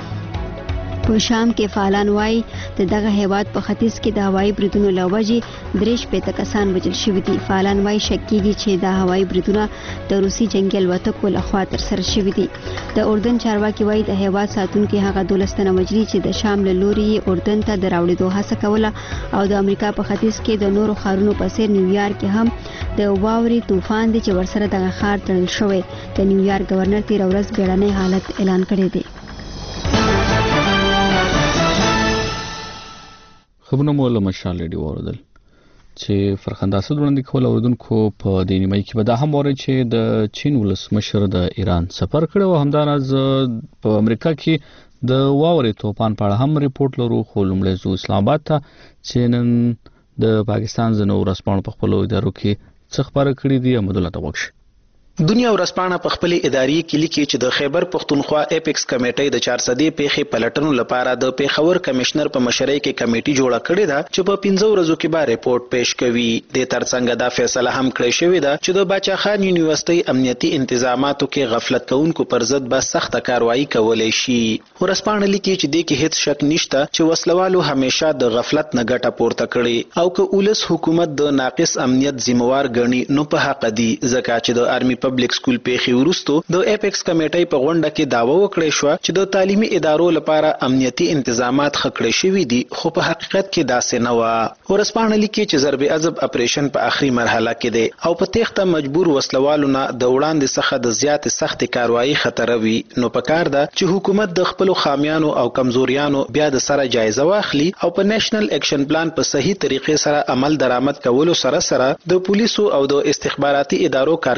Speaker 7: په شام کې فعالان وایي د دغه هیواد په ختیځ کې د هوایي بریدونو له وجې درې شپېته کسان وژل شوي دي. فعالان وایي شک کېږي چې دا هوایي بریدونه د روسي جنګي الوتکو لخوا ترسره شوي دي. د اردن چارواکي وایي د هیواد ساتونکي هغه دولس تنه مجري چې د شام له لوري اردن ته د راوړېدو هڅه کوله او د امریکا په ختیځ کې د نورو ښارونو په څېر نیویارک کې هم د واورې طوفان دی چې ورسره دغه ښار تړل شوی. د نیویارک گورنر تېره ورځ بیړنی حالت اعلان کړی دی.
Speaker 1: خبرونه مو له مشال ریډیو اوریدل چې فرخنده صد وړاندې کول اوریدونکو په دې نیمه کې به دا هم وره چې د چین ولسمشر د ایران سفر کړو او همداراز په امریکا کې د واورې طوفان په اړه هم ریپورت لرو. خو لومړی زو اسلام آباد ته چې نن د پاکستان ځینو ورځپاڼو په خپلو ادارو کې څه خبره کړې دي امدله ته وښه.
Speaker 8: دنیا ورځپاڼه په خپل اداري کې لیکي چې د خیبر پښتونخوا اپیکس کمیټې د چارسدي پیښې پلټنو لپاره د پیښور کمشنر په مشرۍ کې کمیټي جوړه کړې ده چې په پنځه ورځو کې به ریپورت پیش کوي. د ترڅنګ دا فیصله هم کړې شوې ده چې د باچا خان یونیورسيټي امنیتي انتظاماتو کې غفلت کوونکو پر ضد به سخت کاروایی کولای شي. ورځپاڼه لیکي چې د کې هیڅ شک نشته چې وسلوالو همیشه د غفلت نه ګټه پورته کړې او که ولس حکومت د ناقص امنیت ذمہوار ګڼي نو په حق دي ځکه چې د آرمي پبلک سکول پیښې ورستو د اپیکس کمیټې په غونډه کې داوا وکړې شو چې د تعلیمي ادارو لپاره امنیتي انتظامات خکړې شوي دي خو په حقیقت کې داسې نه و. ورځپاڼه لیکي چې ضرب عضب اپریشن په آخري مرحله کې دی او په تېښته مجبور وسلوالو نه د وړاندې څخه د زیات سخت کاروایی خطر وي. نو پکار ده چې حکومت د خپل خامیانو او کمزوریانو بیا د سره جایزه واخلي او په نېشنل اکشن پلان په صحیح طریقې سره عمل درآمد کولو سره سره د پولیسو او د استخباراتي ادارو کارکردګي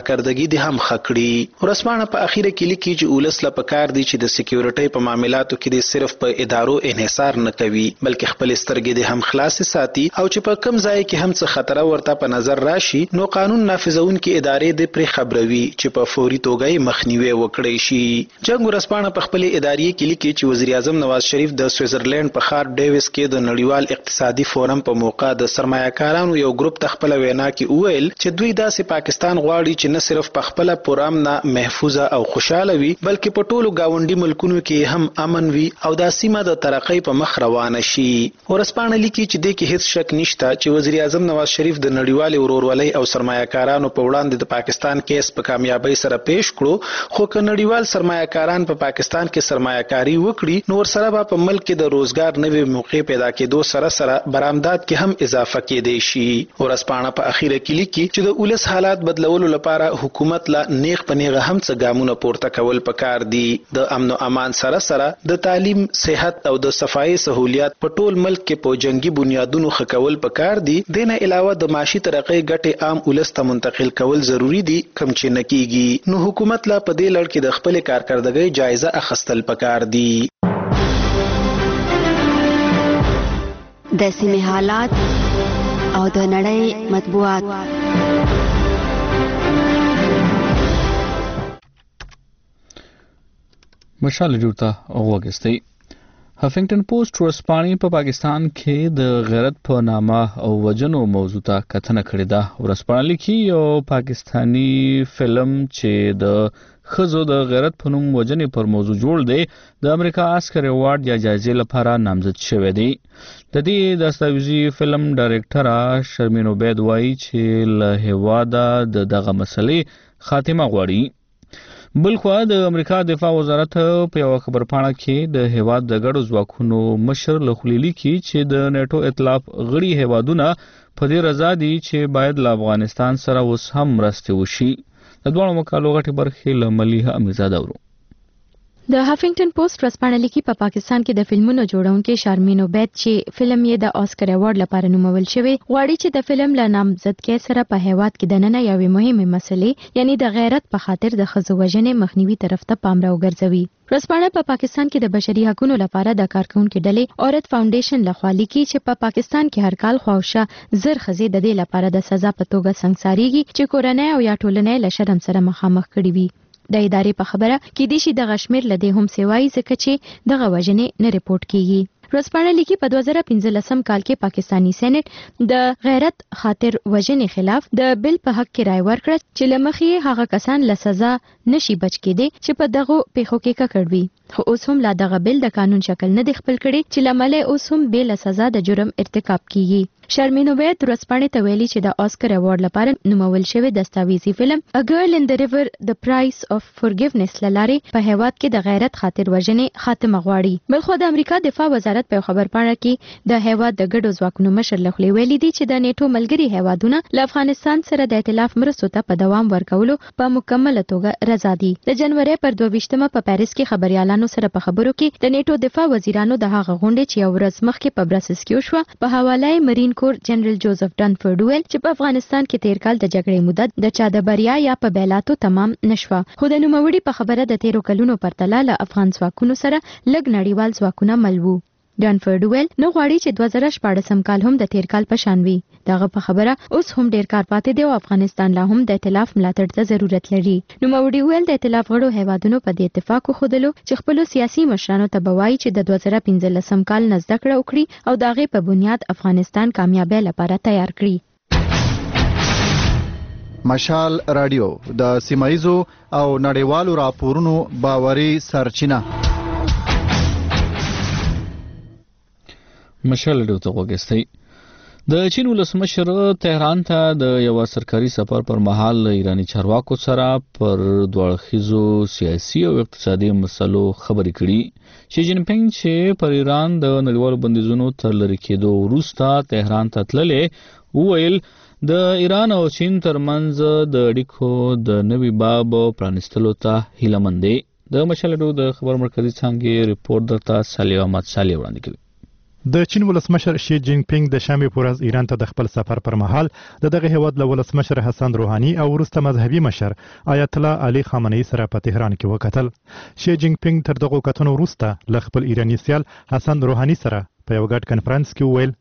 Speaker 8: د هم خکړي. ورسپانه په اخیره کې لیکي چې ولس لا پکار دي چې د سکیورټي په معاملاتو کې د صرف په ادارو انحصار نه کوي بلکې خپل سترګې د هم خلاص ساتي او چې په کم ځای کې هم څه خطر ورته په نظر راشي نو قانون نافذونکي ادارې د پرې خبروي چې په فوري توګه مخنیوي وکړي شي. جنگ ورسپانه په خپل ادارې کې لیکي چې وزیر اعظم نواز شریف د سویټزرلند په ښار ډیویس کې د نړیوال اقتصادي فورم په موقع د سرمایه‌کارانو یو ګروپ ته خپل وینا کې وویل چې دوی داسې پاکستان غواړي چې نه صرف په خپل پرامن محفوظه او خوشاله وي بلکې په ټولو گاونډي ملکونو کې هم امن وي او د سیمه د ترقۍ په مخ روانه شي. ورسپانه لیکي چې د کې هیڅ شک نشته چې وزیر اعظم نواز شریف د نړیوال ورورولۍ او سرمایه‌کارانو په وړاندې د پاکستان کیس په کامیابی سره پیش کړو خو که نړیوال سرمایه‌کاران په پاکستان کې سرمایه‌کاري وکړي نو ورسره به په ملک کې د روزګار نوې موقع پیدا کېدو سره سره برآمدات کې هم اضافه کېدی شي. ورسپانه په اخیره کې لیکي چې د ولس حالات بدلولو لپاره حکومت لا نیغ په نیغه هم څه ګامونه پورته کول پکار دي. د امن او امان سره سره د تعلیم، صحت او د صفایي سہولیات په ټول ملک کې په جنگي بنیادونو خکول پکار دي. دینه علاوه د معاشي ترقۍ ګټې عام ولس ته منتقل کول ضروری دي کم چې نکېږي. نو حکومت لا په دې لړ کې د خپل کارکردګۍ جایزه اخیستل پکار دي.
Speaker 7: د سیمې حالات او د نړۍ مطبوعات.
Speaker 1: مشال جوړتا اوغوګستی. هفنګټن پوسټ ورسپانې په پاکستان کې د غیرت په نامه او وجنو موضوع ته کتنه کړې ده. ورسپانې لیکي یو پاکستانی فلم چې د خزو د غیرت په نوم وجنې پر موضوع جوړ دی د امریکا آسکر ایوارډ یا جایزې لپاره نامزد شوی دی. د دې داستاویزي فلم ډایرکټره شرمین عبید وایي چې له هیواده د دغه مسلې خاتمه غواړي. بلخوا د امریکا دفاع وزارت په یو خبر پاڼه کې د هیواد د ګډو ځواکونو مشر لخوا لیکي چې د نیټو ائتلاف غړي هیوادونه په دې رضا دي چې باید له افغانستان سره اوس هم مرسته وشي. د دوه مقالو غټي برخې له مليحه امیرزاده ورو.
Speaker 19: د هافنګټن پوسټ ورسپانه لیکي په پاکستان کې د فلمونو جوړونکي شارمین عبید چې فلم یې د آسکر ایوارډ لپاره نومول شوی غواړي چې د فلم له نامزدګۍ سره په هیواد کې د نن یوې مهمه مسلې یعنی د غیرت په خاطر د ښځو وژنې مخنیوي طرف ته پام راوګرځوي. ورسپانه په پاکستان کې د بشري حقوقو لپاره د کارکونکو ډلې اورت فاونډیشن لخوا لیکي چې په پاکستان کې هر کال خواوشا زر ښځې د دې لپاره د سزا په توګه سنگساریږي چې کورنۍ او یا ټولنې له شرم سره مخامخ کړي وي. د ادارې په خبره کې د شي د غشمیر لدې هم سیوای ځکه چې دغه وجنې نه ریپورت کیږي. ورسپانه لیکي په دوه زره پنځلسم کال کې پاکستانی سېنات د غیرت خاطر وجنې خلاف د بل په حق کې رائے ورکړه چې لمخې هغه کسان له سزا نشي بچ کېدي چې په دغه پیښو کې ککړ وي. خو اوس هم لا دغه بل د قانون شکل نه دی خپل کړي چې لمله اوس هم بل سزا د جرم ارتکاب کیږي. شرمین عبید ورسپانه ته ویلي چې د آسکر ایوارډ لپاره نومول شوی داستاویزي فلم A Girl in the River The Price of Forgiveness لاره په هیواد کې د غیرت خاطر وژنې خاتمه غواړي. بلخو د امریکا دفاع وزارت په خبر پاڼه کې د هیواد د ګډو ځواکونو مشر لخوا ویلي دي چې د نیټو ملګري هیوادونه له افغانستان سره د ائتلاف مرستو ته په دوام ورکولو په مکمل توګه رضا دي. د جنوري پر دوه ویشتمه په پاریس کې خبريالانو سره په خبرو کې د نیټو دفاع وزیرانو د هغه غونډې چې یو ورځ مخکې په براسلز کې وشوه په حواله مارین کور جنرال جوزف ډنفورد ویل چې په افغانستان کې تیر کال د جګړې مدت د چا د بریا یا په بیلاتو تمام نشوه. خو د نوموړي په خبره د تیرو کلونو پرتله له افغان ځواکونو سره لږ نړیوال ځواکونه مل وو. ډنفورد ویل نو غواړي چې دوه زره شپاړسم کال هم د تیر کال په شان وي. دغه په خبره اوس هم ډیر کار پاتې دی او افغانستان لا هم د ائتلاف ملاتړ ته ضرورت لري. نوموړي ویل د ائتلاف غړو هیوادونو په دې اتفاق وخدلو چې خپل سیاسي مشرانو ته بوایي چې د دوه زره پنځلسم کال نزد کړه وکړي او دغه په بنیاد افغانستان کامیابی لپاره تیار کړي.
Speaker 18: مشال رادیو د سیمایزو او نړیوالو راپورونو باوري سرچینه.
Speaker 1: مشال رادیو ته وګورئ. د چین ولسمشر تهران ته د یو سرکاري سفر پر مهال ایرانی چارواکو سره پر دوړخیزو سیاسي او اقتصادي مسلو خبرې کړي. شي جین پینګ چې پر ایران د نړیوالو بندیزونو تر لري کېدو وروسته تهران ته تللې وویل د ایران او چین ترمنځ د اړیکو د نوي باب پرانستلو ته هیله مند دي. د مشال رادیو د خبر مرکزی څنګه ریپورت درته صالح احمد صالح وړاندې کوي.
Speaker 6: د چین ولسمشر شي جین پینګ د شنبه په ورځ ایران ته د خپل سفر پر مهال د دغه هیواد له ولسمشر حسن روحاني او وروسته مذهبي مشر آیت الله علي خامنه‌ای سره په تهران کې وکتل. شي جین پینګ تر دغه کتنو وروسته له خپل ایراني سیال حسن روحاني سره په یو ګډ کنفرانس کې وویل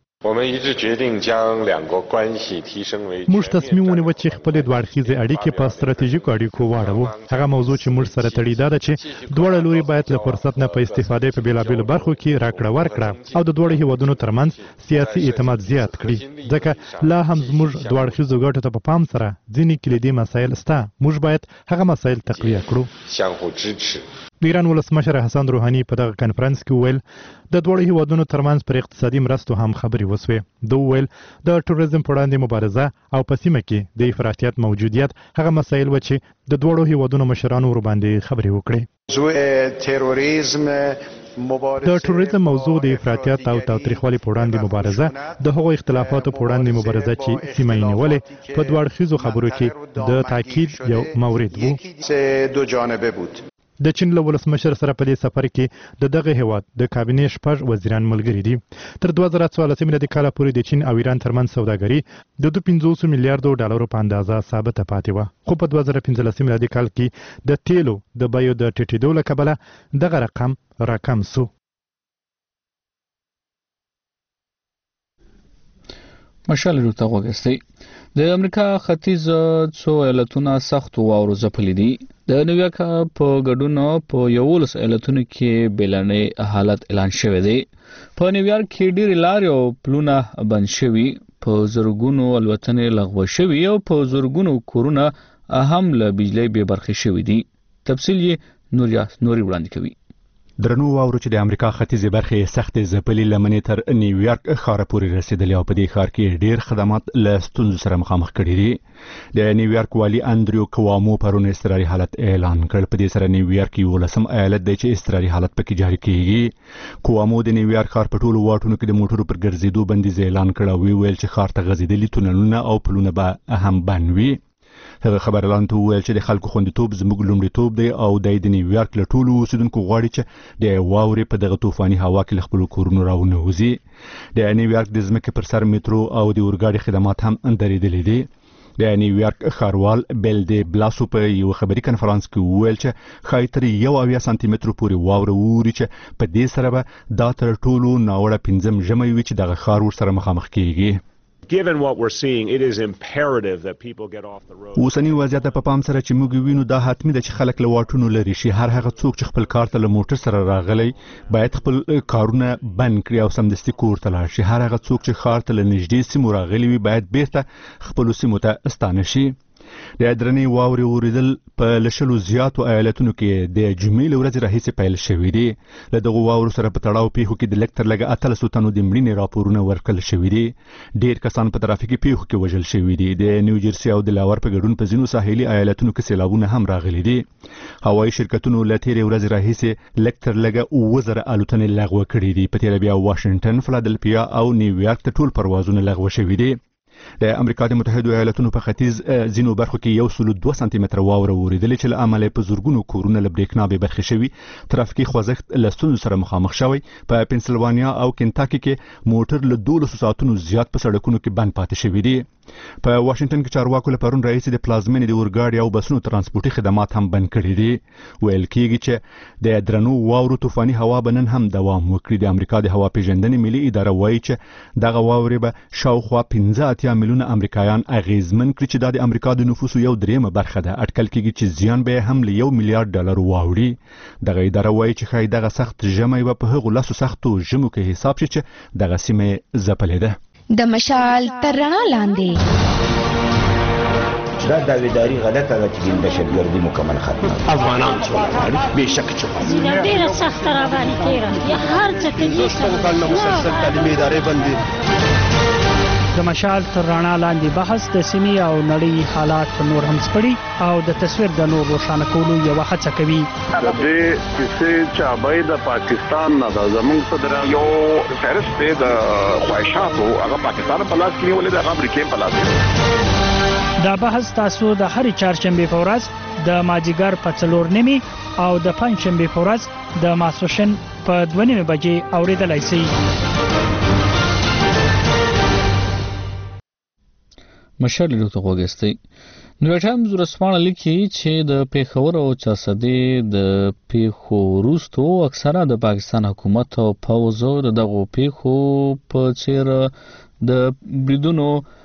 Speaker 6: موږ تصمیم ونیو چې خپل دوه اړخیزې اړیکې په ستراتیژیکو اړیکو واړوو. هغه موضوع چې موږ سره تړي دا ده چې دواړه لوري باید له فرصت نه په استفادې په بیلابېلو برخو کې راکړه ورکړه او د دواړو هیوادونو ترمنځ سیاسي اعتماد زیات کړي. ځکه لا هم زموږ دوه اړخیزو ګټو ته په پام سره ځینې کلیدي مسایل شته. موږ باید هغه مسایل تقویه کړو. د ایران ولسمشر حسن روحاني په دغه کنفرانس کې وویل د دوړو هیوادونو ترمنځ پر اقتصادي مرستو هم خبرې وسوې. د وویل د ټوریزم په وړاندې مبارزه او په سیمه کې د افراطیت موجودیت هغه مسایل و چې د دوړو هیوادونو مشرانو ور باندې خبرې وکړي. د ټوریزم موضوع د افراطیت او تاوتریخوالي په وړاندې مبارزه د هغو اختلافاتو په وړاندې مبارزه چې سیمه یې نیولې په دوه اړخیزو خبرو کې د تاکید یو مورد و. د چین له ولسمشر سره په دې سفر کې د دغه هیواد د کابینې شپږ وزیران ملګري دي. تر دوه زره څوارلسم میلادي کال پورې د چین او ایران ترمنځ سوداګري د دوه پنځوس میلیارډو ډالرو په اندازه ثابته پاتې و. خو په دوه زره پنځلسم میلادي کال کې د تیلو د بیو د ټیټېدو له کبله دغه رقم راکم سو.
Speaker 1: مشال روته وګستي د امریکا ختیځ څو ایالتونه سخت واورو ځپلي دي. د نیویارک په ګډون په یولس ایالتونو کې بیلانې حالت اعلان شوی دی. په نیویارک کې ډېر لارې او پلونه بند شوي، په زرګونو الوتنې لغوه شوي او په زرګونو کورونه هم له بجلی بې برخې شوي دي. تفصیل یې نوریا نوري وړاندې کوي.
Speaker 9: درنو واورو چې د امریکا ختیځې برخې سختې ځپلې لمنې تر نیویارک ښار پورې رسیدلې او په دې ښار کې ډېر خدمات له ستونزو سره مخامخ کړي دي. د نیویارک والي اندریو کوامو پرون اضطراري حالت اعلان کړ. په دې سره نیویارک یو لسم ایالت دی چې اضطراري حالت پکې جاری کیږي. کوامو د نیویارک ښار په ټولو واټونو کې د موټرو پر ګرځېدو بندیز اعلان کړ او ویل چې ښار ته غځېدلي تونلونه او پلونه به هم بند وي. هغه خبرلان ته وویل چې د خلکو خوندیتوب زموږ لومړیتوب دی او د نیویارک له ټولو اوسیدونکو غواړي چې د واورې په دغه طوفاني هوا کې له خپلو کورونو راونوځي. د نیویارک د ځمکې پر سر میترو او د اورګاډي خدمات هم درېدلي دي. د نیویارک ښاروال بیل دی بلاسو په یو خبري کنفرانس کې وویل چې ښایي تر یو اویا سانتي مترو پورې واوره ووري چې په دې سره به دا تر ټولو ناوړه پنځم ژمی وي چې دغه ښار ورسره مخامخ کیږي.
Speaker 10: Given what we're seeing, it is imperative that people get off the road.
Speaker 9: اوسنی وضعیت په پام سره چې موږ وینو دا حتمی ده چې خلک له واټونو لري شي. هر هغه څوک چې خپل کار ته له موټر سره راغلی باید خپل کارونه بند کړي او سمدستي کور ته لاړ شي. هر هغه څوک چې ښار ته له نږدې سیمو راغلی وي باید بیرته خپلو سیمو ته ستانه شي. د درنې واورې اوریدل په لشلو زیاتو ایالتونو کې د جمعې له ورځې راهیسې پیل شوي دي. له دغو واورو سره په تړاو پیښو کې د لږ تر لږه اتلسو تنو د مړینې راپورونه ورکړل شوي دي. ډېر کسان په ترافیکي پیښو کې وژل شوي دي. د نیوجرسي او د لاور په ګډون په ځینو ساحلي ایالتونو کې سیلابونه هم راغلي دي. هوایي شرکتونو له تېرې ورځې راهیسې لږ تر لږه اووه زره الوتنې لغوه کړي دي. په تېره بیا واشنګټن، فلادلفیا او نیویارک ته ټول پروازونه لغوه شوي دي. د امریکا د متحدو ایالتونو په ختیځ ځینو برخو کې یو سل دوه سانتي متره واوره وریدلې چې له امله په زورګونو کورونه له برېښنا بې برخې شوي. ترافیکي خوځښت له ستونزو سره مخامخ شوی. په پنسلوانیا او کنټاکي کې موټر له دولسو ساعتونو زیات په سړکونو کې بند پاتې شوي دي. په واشنګټن کې چارواکو له پرون راهیسې د پلازمینې د اورګاډي او بسونو ترانسپورتي خدمات هم بند کړي دي. ویل کېږي چې د درنو واورو طوفاني هوا به نن هم دوام وکړي. د امریکا د هوا پیژندنې ملي اداره وایي چې دغه واورې به شاوخوا پنځه اتیا میلیونه امریکایان اغیزمن کړي چې دا د امریکا د نفوسو یو دریمه برخه ده. اټکل کېږي چې زیان به هم له یو میلیارډ ډالر واوړي. دغه اداره وایي چې ښایي دغه سخت ژمی به په هغو لسو سختو ژمو کې حساب شي چې دغه سیمه ځپلې ده.
Speaker 11: د مشال تر رڼا لاندې
Speaker 12: دا داویداری غلطه ده چې د دهشتګردي مکمل ختمه
Speaker 16: افغانان چې غواړي بېشک چې
Speaker 13: ډېره سخته راباندې تېره یا هر څه کوي
Speaker 16: مسلسل تعلیمي ادارې بندي.
Speaker 27: د مشال تر رڼا لاندې بحث د سیمې او نړۍ حالات نور هم سپړي او د تصویر د نور روښانه کولو یوه هڅه کوي.
Speaker 3: د دې کیسې چابۍ د پاکستان نه ده. زموږ صدر یو فهرست دی د خواهشاتو، هغه پاکستان په لاس کې نیولې ده، هغه امریکې په لاس کې.
Speaker 27: دا بحث تاسو د هرې چهارشنبې په ورځ د مازدیګر په څلور نیمې او د پنجشنبې په ورځ د ماسپښین په دوه نیمې بجې اورېدلی شئ.
Speaker 1: مشال له ته وګستي. نو ټایمز ورسپانه لیکي چې د پیښور او چاسدې د پیښو وروستو اکثره د پاکستان حکومت او پوځ دغه پیښو په څیر د بریدونو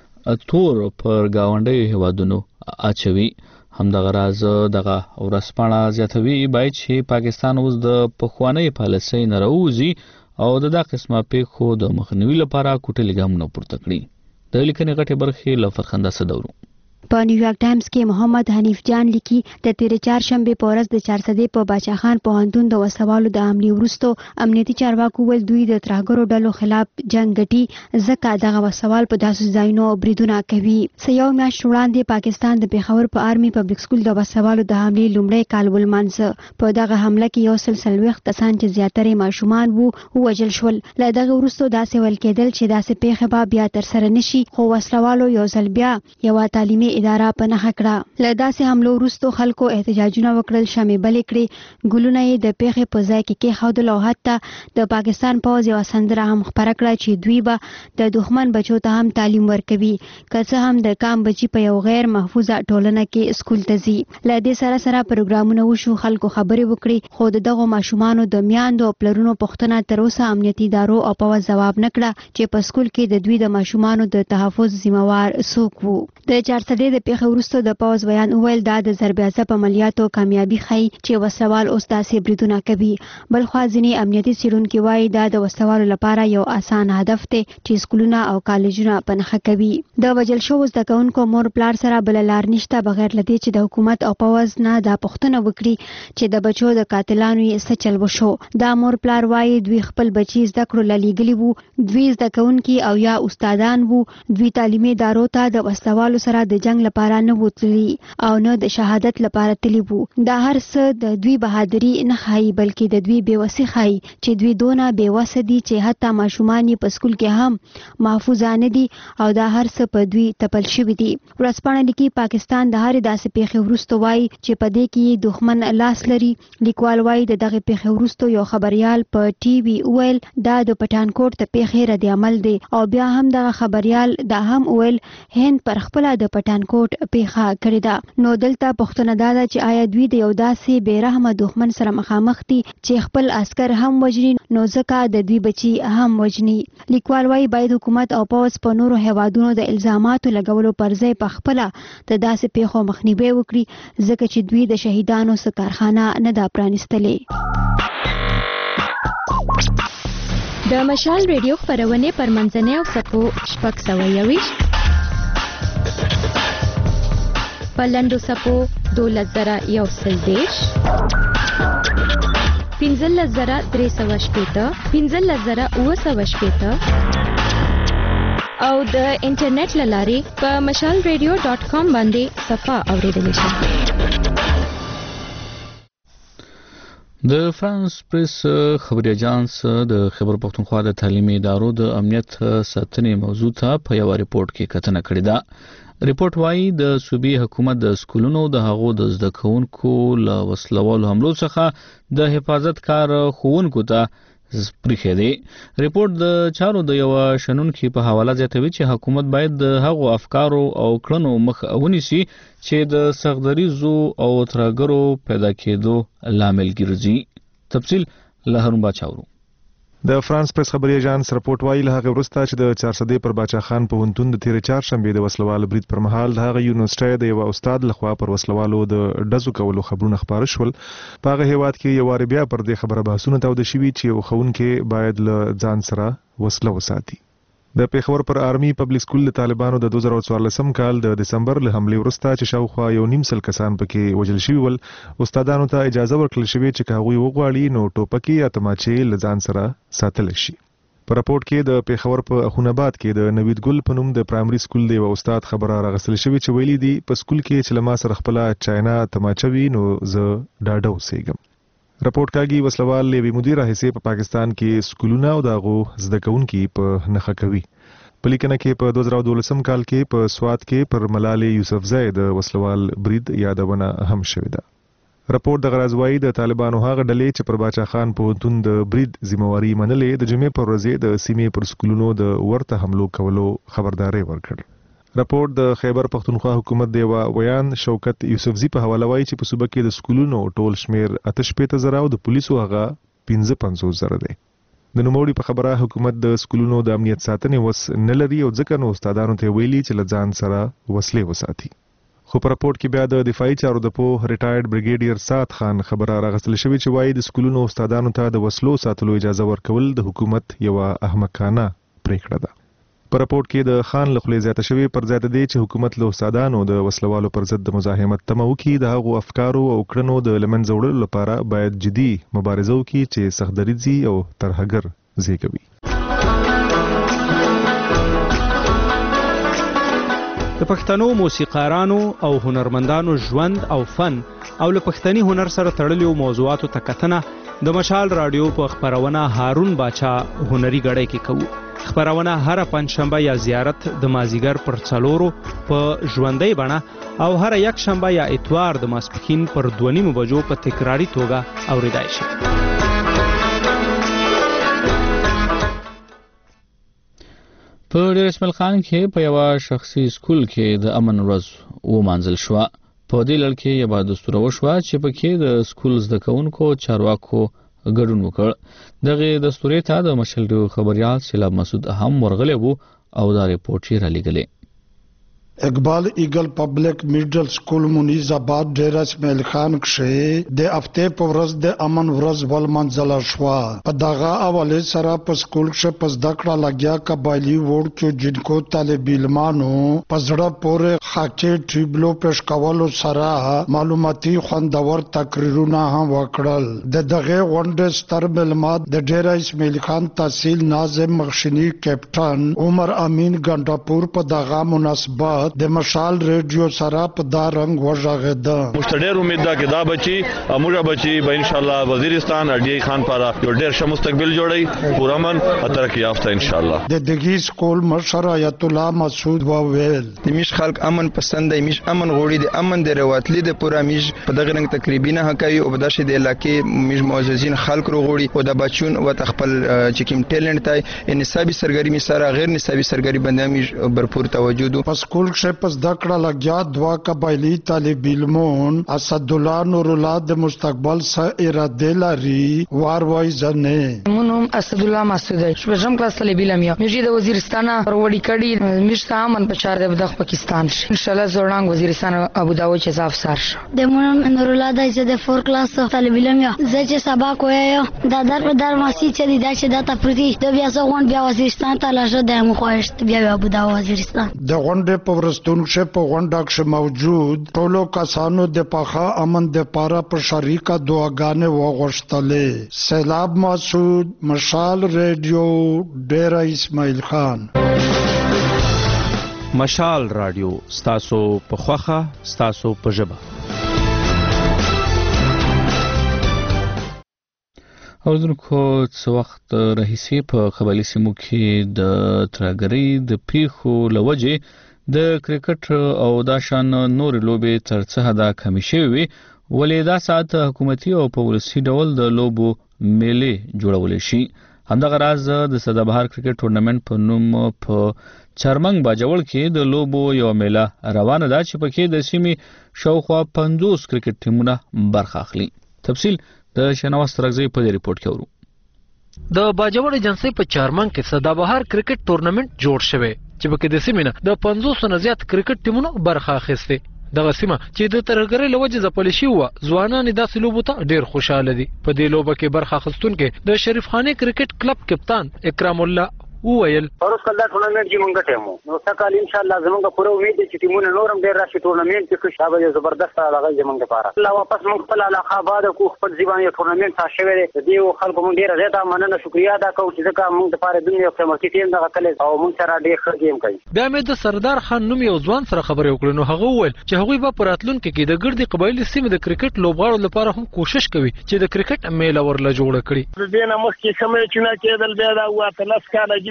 Speaker 1: تور پر گاونډي هوادونو اچوي. همدغه راز دغه ورسپانه زیاتوي باید چې پاکستان اوس د پخوانی پالیسۍ نه راوځي او د دغه قسمه پیښو د مخنیوي لپاره کوټلي ګامونه پورته کړي. د لیکنې غټه برخه له فرخنده صدورو.
Speaker 7: په نیویارک ټایمز کې محمد حنیف جان لیکي د تیرې چهارشنبه په ورځ د چارسدې په باچا خان پوهنتون د وسوالو د حملې وروسته امنیتي چارواکو ول دوی د ترهګرو ډلو خلاف جنگ ګټي ځکه دغه وسوال په داسې ځایونو بریدونه کوي. سیاو میاشت وړاندې پاکستان د پیښور په آرمي پبلک سکول د وسوالو د حملې لومړی کال ولمانځه. په دغه حمله کې یو سل څلوېښت کسان چې زیاتره ماشومان وو وژل شول. له دغه وروسته داسې ول کېدل چې داسې پیښه به بیا تر سره نشي، خو وسلوالو یو ځل بیا یو تعلیمي اداره په نه کړه. له داسې حملو وروسته خلکو احتجاجونه وکړل، شمې بلې کړې، ګلونه یې د پیښې په ځای کې کېښودل او حتی د پاکستان پوځ یوه سندره هم خپره کړه چې دوی به د دښمن بچو ته هم تعلیم ورکوي که څه هم د کام بچي په یو غیر محفوظه ټولنه کې سکول ته ځي. له دې سره سره پروګرامونه وشو، خلکو خبرې وکړي، خو د دغو ماشومانو د میاندو او پلرونو پوښتنه تر اوسه امنیتي ادارو او پوځ ځواب نه کړه چې په سکول کې د دوی د ماشومانو د تحفظ ذمہوار څوک وو. د چارسدې د پیښې وروسته د پوځ بیان وویل دا د ضرب اعصاب عملیاتو کامیابي ښیي چې وسوال اوس داسې بریدونه کوي. بلخوا ځینې امنیتي څېړونکي وایي دا د وسوالو لپاره یو اسان هدف دی چې سکولونه او کالجونه په نښه کوي. د وژل شوو زده کوونکو مور پلار سره بله لار نشته بغیر له دې چې د حکومت او پوځ نه دا پوښتنه وکړي چې د بچو د قاتلانو یې څه چل وشو. دا مور پلار وایي دوی خپل بچي زده کړو له لیږلي وو، دوی زده کوونکي او یا استادان وو، دوی تعلیمي ادارو ته د وسلوالو سره د جنگ لپاره نه وتلی او نه د شهادت لپاره تلی وو. دا هر څه د دوی بهادری نه ښایي بلکې د دوی بېوسي ښایي چې دوی دونه بېوسه دي چې حتی ماشومان یې په سکول کې هم محفوظه نه دي او دا هر څه په دوی تپل شوي دي. ورځپاڼه لیکي پاکستان د هرې داسې پیښې وروسته وایي چې په دې کې دښمن لاس لري. لیکوال وایي د دغې پیښې وروسته یو خبریال په ټي وي وویل دا د پټانکوټ د پیښې رد عمل دی او بیا هم دغه خبریال دا هم وویل هند پر خپله د پټانکوټ پیښه کړې ده. نو دلته پوښتنه دا ده چې آیا دوی د یو داسې بې رحمه دښمن سره مخامخ دي چې خپل عسکر هم وژني نو ځکه د دوی بچي هم وژني. لیکوال وایي باید حکومت او پوځ په نورو هیوادونو د الزاماتو لګولو پر ځای په خپله د داسې پیښو مخنیوی وکړي ځکه چې دوی د شهیدانو څه کارخانه نه ده پرانیستلې.
Speaker 19: د مشال ریډیو خپرونې پر منځنۍ او سپو شپږ سوه یویشت په لنډو څپو دولس زره یو سل دېرش، پنځلس زره درې سوه شپېته، پنځلس زره اووه سوه شپېته او د انټرنیټ له لارې په مشال ریډیو ډاټ کام باندې صفحه اورېدلی شئ.
Speaker 1: د فرانس پریس خبري اجانس د خیبر پختونخوا د تعلیمي ادارو د امنیت ساتنې موضوع ته په یو ریپورت کې کتنه کړې ده. ریپورت وایي د صوبې حکومت د سکولونو د هغو د زده کوونکو له وسلوالو حملو څخه د حفاظت کار ښوونکو ته پرېښی دی. ریپورت د چارو د یوه شنونکي په حواله زیاتوي چې حکومت باید د هغو افکارو او کړنو مخ ونیسي چې د سختدریزو او ترهګرو پیدا کېدو لامل ګرځي. تفصیل له هارون باچا ورو.
Speaker 14: د فرانس پریس خبري اژانس رپورت وایي له هغه وروسته چې د چارسدې پر باچا خان پوهنتون د تیرې چهارشنبې د وسلوال برید پر مهال د هغه یونیورسټۍ د یوه استاد لخوا پر وسلوالو د ډزو کولو خبرونه خپاره شول. په هغه هیواد کې یو وارې بیا پر دې خبره بحثونه تاوده شوي چې یو ښوونکی باید له ځان سره وسله وساتي. د پیښور پر آرمي پبلک سکول د طالبانو د دوه زره څوارلسم کال د دسمبر له حملې وروسته چې شاوخوا یو نیم سل کسان پکې وژل شوي ول، استادانو ته اجازه ورکړل شوې چې که هغوی وغواړي نو ټوپکې یا تماچې له ځان سره ساتلی شي. په راپورټ کې د پیښور په اخوناباد کې د نوید ګل په نوم د پرایمري سکول د یو استاد خبره راغستل شوې چې ویلي دي په سکول کې چې له ما سره خپله چاینا تماچه وي نو زه ډاډه اوسېږم. راپورټ کاږي وسلوال له یوې مودې راهیسې په پاکستان کې سکولونه او د هغو زده کوونکي په نښه کوي. په لیکنه کې په دوه زره دولسم کال کې په سوات کې پر ملالۍ یوسفزۍ د وسلوال برید یادونه هم شوې ده. راپورټ د غرض وایي د طالبانو هغه ډلې چې پر باچا خان پوهنتون د برید ذمہواري منلې د جمعې پر ورځې د سیمې پر سکولونو د ورته حملو کولو خبرداري ورکړ. راپور د خیبر پختونخوا حکومت دی ویان شوکت یوسفزی په حواله وایي چې په صوبه کې د سکولونو ټول شمیر آتش پېته زره او د پولیسو هغه پنځه پنځوس زره دی. د نوموړي په خبره حکومت د سکولونو د امنیت ساتنې وس نه لري او ځکه نو استادانو ته ویلي چې له ځان سره وسلې وساتي. خو په راپورټ کې بیا د دفاعي چارو د پوه ریټایرډ بریګیډیر سات خان خبره راغستل شوې چې وایي د سکولونو استادانو ته د وسلو ساتلو اجازه ورکول د حکومت یوه احمقانه پریکړه ده. په راپورټ کې د خان له خولې زیاته شوې پر ځای د دې چې حکومت له استادانو د وسلوالو پر ضد د مزاحمت تمه وکړي د هغو افکارو او کړنو د له منځه وړلو لپاره باید جدي مبارزه وکړي چې سخت دریځي او ترهګر زیږوي.
Speaker 15: د پښتنو موسیقارانو او هنرمندانو ژوند او فن او له پښتني هنر سره تړلو موضوعاتو ته کتنه د مشال رادیو په خبرونه هارون باچا هنري غړی کې کوو. خبرونه هر پنځشنبه یا زیارت د مازیګر پر څلورو په ژوندۍ بڼه او هر یک شنبه یا اتوار د ماسپښین پر دوه نیمو بجو په تکراري توګه اوریدای شي.
Speaker 1: په ډیر اسماعیل خان کې په یو شخصي سکول کې د امن ورځ ومانځل شو. په دې لړ کې یو دستور وشو چې پکې د سکول زده کوونکو چارواکو ګډون وکړ. دغه دستوري ته د مشل خبريال سیلاب مسعود هم ورغلی وو او دا ریپورت یې را لګلې.
Speaker 17: اقبال ایگل پبلک میډل سکول منیز آباد ډیر اسماعیل خان کې د هفته په ورځ د امن ورځ ولمنځل شو. په دغه حواله سره په سکول کې پس دکړه لګیا قبایلی وړ چې جنکو طالب علمانو پزړه پورې خاکې ټریبلو پېښ کولو سره معلوماتي خوندور تقریرونه هم وکړل. د دغه غونډې ستر ملمات د ډیر اسماعیل خان تحصیل ناظم مخشنی کیپټن عمر امین ګنداپور په دغه مناسبت د مشال ریډیو سره په دا رنگ وژغېده.
Speaker 20: مشتډر امید ده چې دا بچي اموږه بچي به ان شاء الله وزیرستان اډی خان پارا یو ډېر ښه مستقبل جوړي پورامن ترقی یافته ان شاء الله.
Speaker 17: د دغه سکول مشر آیت الله مسعود وویل
Speaker 21: د میش خلک امن پسند دی، میش امن غوړي د امن د رواتلی د پورا میش په دغه رنگ تقریبا حکوي او بداشه د علاقې میش معززین خلک غوړي او د بچون او خپل چې کوم ټیلنټ دی نصابي سرګري می سره غیر نصابي سرګري باندې میش برپور توجه دو.
Speaker 17: په سکول کې پس دکړه لګیا دوا قبایلی طالب علمون اسد الله نور الله د مستقبل سره اراده لري وار وای ځنه
Speaker 22: مونږ اسد الله مسعود شپږم کلاس طالب علم یم. مې د وزیرستان پروړی کړي مې سامان په چار د پاکستان ان شاء الله زوړنګ وزیرستان ابو داود چې افسر
Speaker 23: د مونږ نور الله د د فور کلاس طالب علم یم. زه چې سبق وایم د در په در ماسي چې د چې د تپریدي د بیا څنګه بیا وزیرستان ته لاړ د مو خوښت بیا ابو داود وزیرستان.
Speaker 17: د غونډې په ورستون کې په غونډه کې موجود ټولو کسانو د پاخه امن د پاره په شریکه دعاګانې وغوښتلې. سیلاب مسعود مشال ریډیو ډیر اسماعیل خان.
Speaker 15: مشال رادیو ستاسو په خوخه ستاسو په ژبه.
Speaker 1: اوردونکو څه وخت راهیسې په قبایلي سیمو کې د ترهګرۍ د پیښو له وجې د کرکټ او دا شان نور لوبې تر څه حده کمې شوې وي، ولې دا ساعت حکومتي او په ولسي ډول د لوبو میلې جوړولی شي. همدغه راز د سدابهار کرکټ ټورنمنټ په نوم په چارمنګ باجوړ کې د لوبو یو میله روانه ده چې پکې د سیمې شاوخوا پنځوس کرکټ ټیمونه برخه اخلي. تفصیل د شنواز ترغزی په دې ریپورت کې ورو.
Speaker 24: د باجوړ ایجنسی په چارمنګ کې سدابهار کرکټ ټورنمنټ جوړ شوی چې پکې د سیمې نه د پنځوس نه زیات کرکټ ټیمونو برخه اخیسته. دغه سیمه چې د ترهګرۍ له وجې ځپل شوې وه، ځوانان یې داسې لوبو ته ډېر خوشحاله دي. په دې لوبه کې برخه اخیستونکی د شریف خانې کرکټ کلب کپتان اکرام الله وویل
Speaker 28: اوس کله ټورنمنت کې مونږ ټیمو نو سکهال ان شاء الله زمونږ پوره امید دي چې ټیمونه نورم ډېر راشي ټورنمنت کې خوشا به زبردست هغه زمونږ لپاره الله واپس مونږ خپل علاقه آباد کو خپل ځوان یو ټورنمنت څا شوی دی. دې خلکو مونږ ډېر زیاته مننه شکریا ادا کوو چې ځکه مونږ لپاره دنیا یو قیمتي ټیم دغه کله او مونږ سره ډېر ښه گیم کوي.
Speaker 24: بیا مې د سردار خان نوم یو ځوان سره خبرې وکړې نو هغه وویل چې هغوی به په راتلونکي کې د ګردې قبایلي سیمې د کرکټ لوبغاړو لپاره هم کوشش کوي چې د کرکټ میله ورله جوړه کړي.
Speaker 29: د دې نه مخکې کومې چې نه کېدل بیا دا واتلس کاله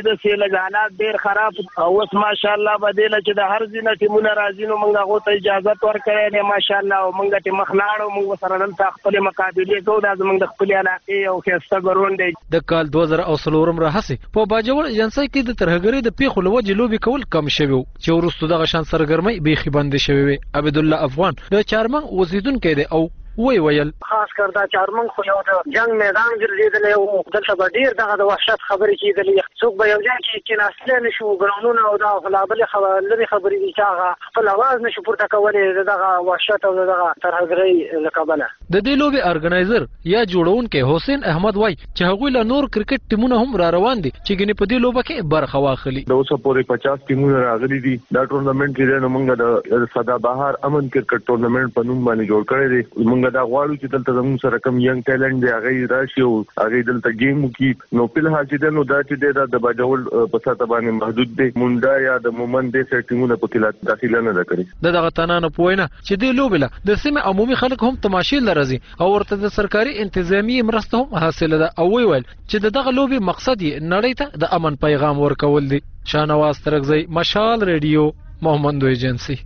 Speaker 2: چې د سیلګ حالات ډیر خراب او اوس ماشاءالله بدله چې د هر ځینې ټیمونه راځي نو موږ هغه ته اجازه ورکړې نه ماشاءالله او موږ ته مخلاړو موږ سره دلته خپل مقابله کوو د موږ د خپل علاقې او خسته ګرون دی
Speaker 24: د کال دوه زره او څلورم راهسي په باجوړ ایجنسی کې د ترهګری د پیښو لوجې لوبي کول کم شوی چې ورستو دغه شان سرګرمۍ بیخي بند شوی وي عبد الله افغان د چارمن اوسیدونکو دی او وی ویل
Speaker 28: خاص کر دا چارمن خو یو د جنگ میدان ګرځیدل او دلته به ډیر دغه د وحشت خبرې کیدلې څوک به یو ځای کې چې ناسله نشو ګراونونه او دا خلابل خبرې خبرې دي چې هغه خپل आवाज نشو پورته کولای دغه وحشت او دغه ترهګرۍ لقبله
Speaker 24: د دې لوبي ارګنایزر یا جوړونکو حسین احمد وای چې هغوی له نور کرکټ ټیمونو هم را روان دي چې ګنې په دې لوبه کې برخه واخلي
Speaker 4: د اوسه پورې پچاس ټیمونه راغلي دي دا ټورنمنت کې نو موږ د سدابهار امن کرکټ ټورنمنت په نوم باندې جوړ کړی دی موږ دا غواړو چې دلته زموږ سره کم ینګ ټیلنټ دی هغه راشي او هغه دلته گیم کې نو په لحاظ دې نو دا چې د باجوړ په ساته باندې محدود دی مونډا یا د مومند د سټیمونه په کې داخله نه کړي
Speaker 24: د دغه تنانه پوینه چې دې لوبله د سیمه عمومي خلک هم تماشې لرزي او ورته د سرکاري انتظامی مرسته هم حاصله ده او وی ویل چې دغه لوبي مقصد یې نړۍ ته د امن پیغام ورکول دي شانواز ترغزی مشال ریډیو محمد ایجنسی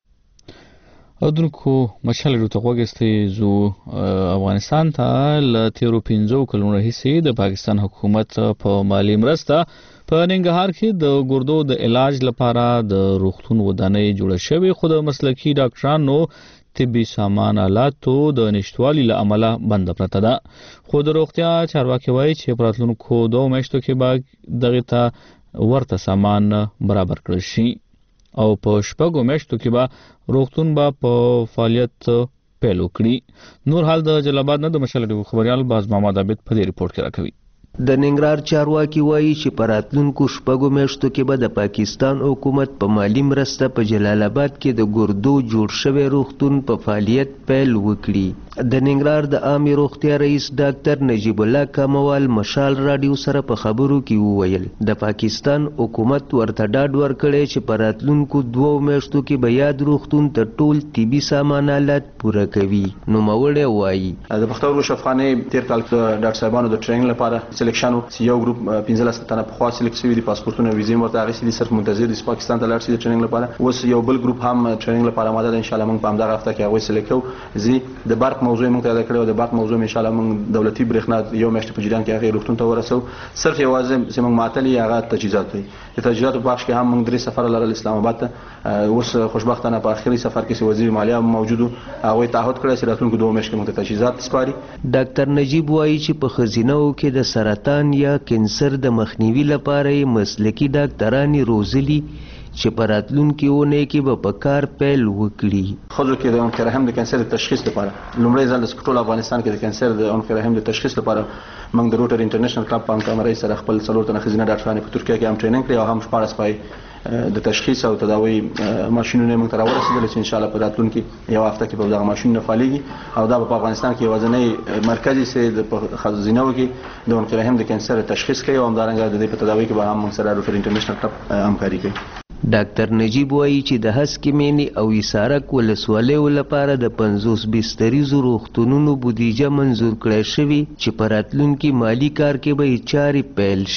Speaker 1: اودونکو مشال ته وګستې زو افغانستان ته ل تیرو پنځو کلونو راهیسې د پاکستان حکومت په مالی مرسته په ننګرهار کې د ګردو د علاج لپاره د روغتون ودانۍ جوړه شوې خو د مسلکي ډاکټرانو طبي سامان آلاتو د نشټوالي له امله بند پرته ده خو د روغتیا چارواکي وایي چې په راتلونکو دوه میاشتو کې به دغه ته ورته سامان برابر کړل شي او په شپږو میاشتو کې به روغتون به په فعالیت پیل وکړي نور حال د جلال آباد نه د مشال خبريال باز محمد عابد په دې ریپورت کې راکوي
Speaker 5: د ننګرهار چارواکي وایي چې په راتلونکو شپږو میاشتو کې به د پاکستان حکومت په مالی مرسته په جلال آباد کې د ګردو جوړ شوی روغتون په فعالیت پیل وکړي د ننګرهار د عامه روغتیا رئیس ډاکټر نجیب الله کاموال مشال رادیو سره په خبرو کې وویل د پاکستان حکومت ورته ډاډ ورکړی چې په راتلونکو دوو میاشتو کې به یاد روغتون ته ټول طبي سامان آلات پوره کوي نوموړی وایي
Speaker 6: د پښتورګو شفاخانې تیر کال ډاکټر صاحبانو د ټریننګ لپاره سلیکشن یو ګروپ پنځلس تنه په خوا سلیکټ شوی دي پاسپورتونه ویزې مرته اخیستي دي صرف منتظر دي پاکستان ته لاړ شي د ټریننګ لپاره اوس یو بل ګروپ هم ټریننګ لپاره ماده ده ان شاء الله موږ په همدغه هفته کې هغه سلیکټ کوو زی د برق موضوع موږ ته یاد کړو د برق موضوع ان شاء الله موږ دولتي برېښنا یو میاشت په جریان کې هغه روغتون ته ورسو صرف یوازې چې موږ معطلي هغه تجهیزات دي د تجهیزاتو په بخش کې هم موږ درې سفر لرل اسلام آباد ته اوس خوشبختانه په اخري سفر کې وزیر مالیه موجود هغه تعهد کړی چې راتلونکو دوه میاشتو کې موږ تجهیزات سپاري
Speaker 5: ډاکټر نجیب وایي چې په خزینو کې د سرطان یا کینسر د مخنیوي لپاره مسلکي ډاکټرانو روزلي چې په راتلونکي ونه کې به په کار پیل وکړي
Speaker 6: خو کې د عنق رحم د کانسر د تشخیص لپاره لومړی ځل د ټول افغانستان کې د کانسر د عنق رحم د تشخیص لپاره موږ د روټر انټرنیشنل کلب په همکارۍ سره خپل څلور تنه خزینه ډاکټرانو په ترکیه کې هم ټریننګ کړی او هم شپږ سپای د تشخیص او تداوی ماشينونه موږ ته راورسېدل چې ان شاء الله په راتلونکي یو هفته کې به دغه ماشينونه فعاليږي او دا په افغانستان کې وزنۍ مرکزي سي د خزینو کې د عنق رحم د کانسر تشخیص کوي او همدارنګه د دې په تداوی کې به هم موږ سره روټر انټرنیشنل کلب همکاري کوي
Speaker 5: ډاکټر نجیب وایي چې د هسکې مینې او ایسارک ولسوالیو لپاره د پنځوس بستریزو روغتونونو بودیجه منظور کړی شوې چې په راتلونکي مالی کار کې به یې چارې پیل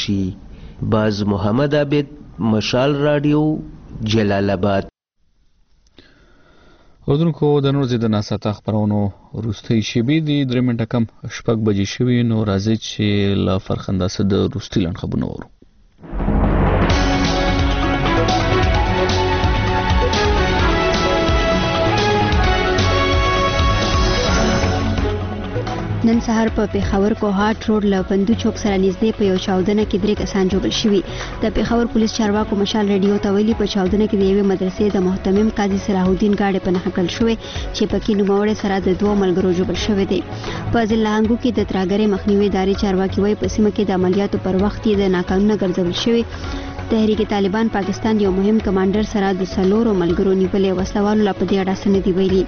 Speaker 5: شي باز محمد عابد مشال رادیو جلال آباد
Speaker 1: اردوونکو د نور زیاده ناساته خبرونو روستي شیبې دي درې منټه کم شپږ بجې شوي نو راځي چې له فرخنده سره د روستي لن خبرونه ورو
Speaker 7: نن سهار په پیښور کوهاټ روډ له بندو چوک سره نږدې په یو چاودنه کې درې کسان جوړ شوي د پیښور پولیس چارواکو مشال ریډیو ته ویلي په چاودنه کې د یوې مدرسې د محتمم قاضي صلاح الدین گاډي په نښه کړل شوی چې پکې نوموړی سره د دوه ملګرو جوړ شوی دی په ضلع هنګو کې د تراګرې مخنیوي ادارې چارواکي وایي په سیمه کې د عملیاتو پر وخت یې د ناقانونه ګرځول شوی تحریک طالبان پاکستان یو مهم کمانډر سره د سلورو ملګرو نیولې وسلوالو لا په دې اړه سند دی ویلي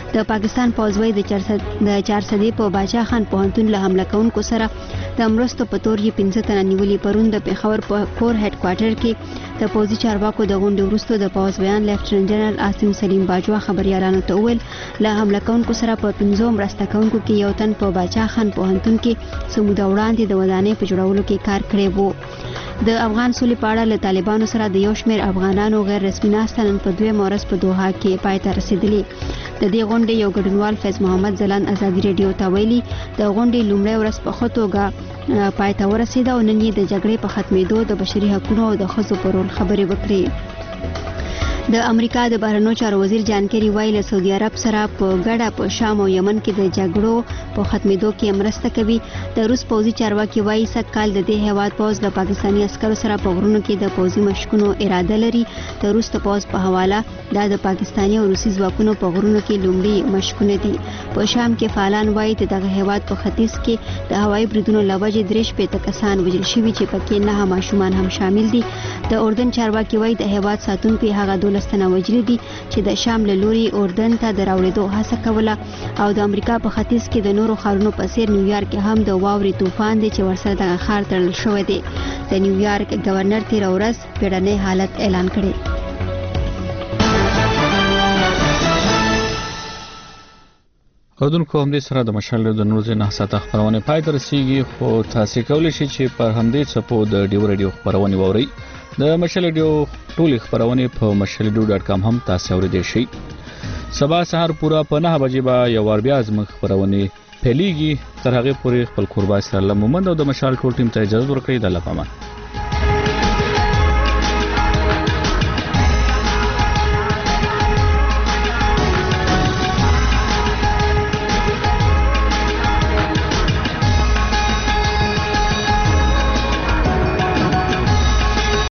Speaker 7: د پاکستان پوځوي د چارسدې په باچا خان پوهنتون له حمله کوونکو سره د مرستو په تور یې پنځه تنه نیولي. پرون د پیښور په کور هډ کوارټر کې د پوځي چارواکو د غونډې وروسته د پوځ بیان لیفټننټ جنرال عاصم سلیم باجوا خبريالانو ته وویل له حمله کوونکو سره په پنځو مرسته کوونکو کې یو تن په باچا خان پوهنتون کې سموده وړاندې د ودانۍ په جوړولو کې کار کړی وو. د افغان سولې په اړه له طالبانو سره د یو شمېر افغانانو غیر رسمي ناسته نن په دویمه ورځ په دوحه کې پای ته رسېدلې. د دې غونډې یو ګډونوال فیض محمد ځلاند ازادي رادیو ته ویلي د غونډې لومړۍ ورځ په ښه توګه پای ته ورسېده او نن یې د جګړې په ختمېدو د بشري حقونو او د ښځو په رول خبرې وکړې. د امریکا د بهرنیو چارو وزیر جان کیری وایي له سعودي عرب سره په ګډه په شام او یمن کې د جګړو په ختمېدو کې مرسته کوي. د روس پوځي چارواکي وایي سږ کال د دې هیواد پوځ د پاکستاني عسکرو سره په غرونو کې د پوځي مشقونو اراده لري. د روس د پوځ په حواله دا د پاکستاني او روسي ځواکونو په غرونو کې لومړي مشقونه دي. په شام کې فعالان وایي د دغه هیواد په ختیځ کې د هوایي بریدونو له وجې درې شپېته کسان وژل شوي چې پکې نهه ماشومان هم شامل دي. د اردن چارواکي وایي د هیواد ساتونکو هغه دولس تنه وژلي دي چې د شام له لوري اردن ته د راوړېدو هڅه کوله. او د امریکا په ختیځ کې د نورو ښارونو په څېر نیویارک کې هم د واورې طوفان دی چې ورسره دغه ښار تړل شوی دی. د نیویارک گورنر تېره ورځ بیړنی حالت اعلان کړی.
Speaker 1: اردوونکو همدې سره د مشعل د نور ځای نه ساعته خپرونې پای ته رسېږي خو تاسې کولی شئ چې پر همدې څپو د ډیو رادیو خپرونې واورئ. د مشعل ډیو ټولې خپرونې په مشعل ډیو ډاټ کام هم تاسې اورېدی شئ. سبا سهار پوره په نهه بجې به یو وار بیا زموږ خپرونې پیلېږي. تر هغې پورې خپل کوربه اسرار الله مومند او د مشعل ټول ټیم ته اجازه ورکړئ. د الله پامان.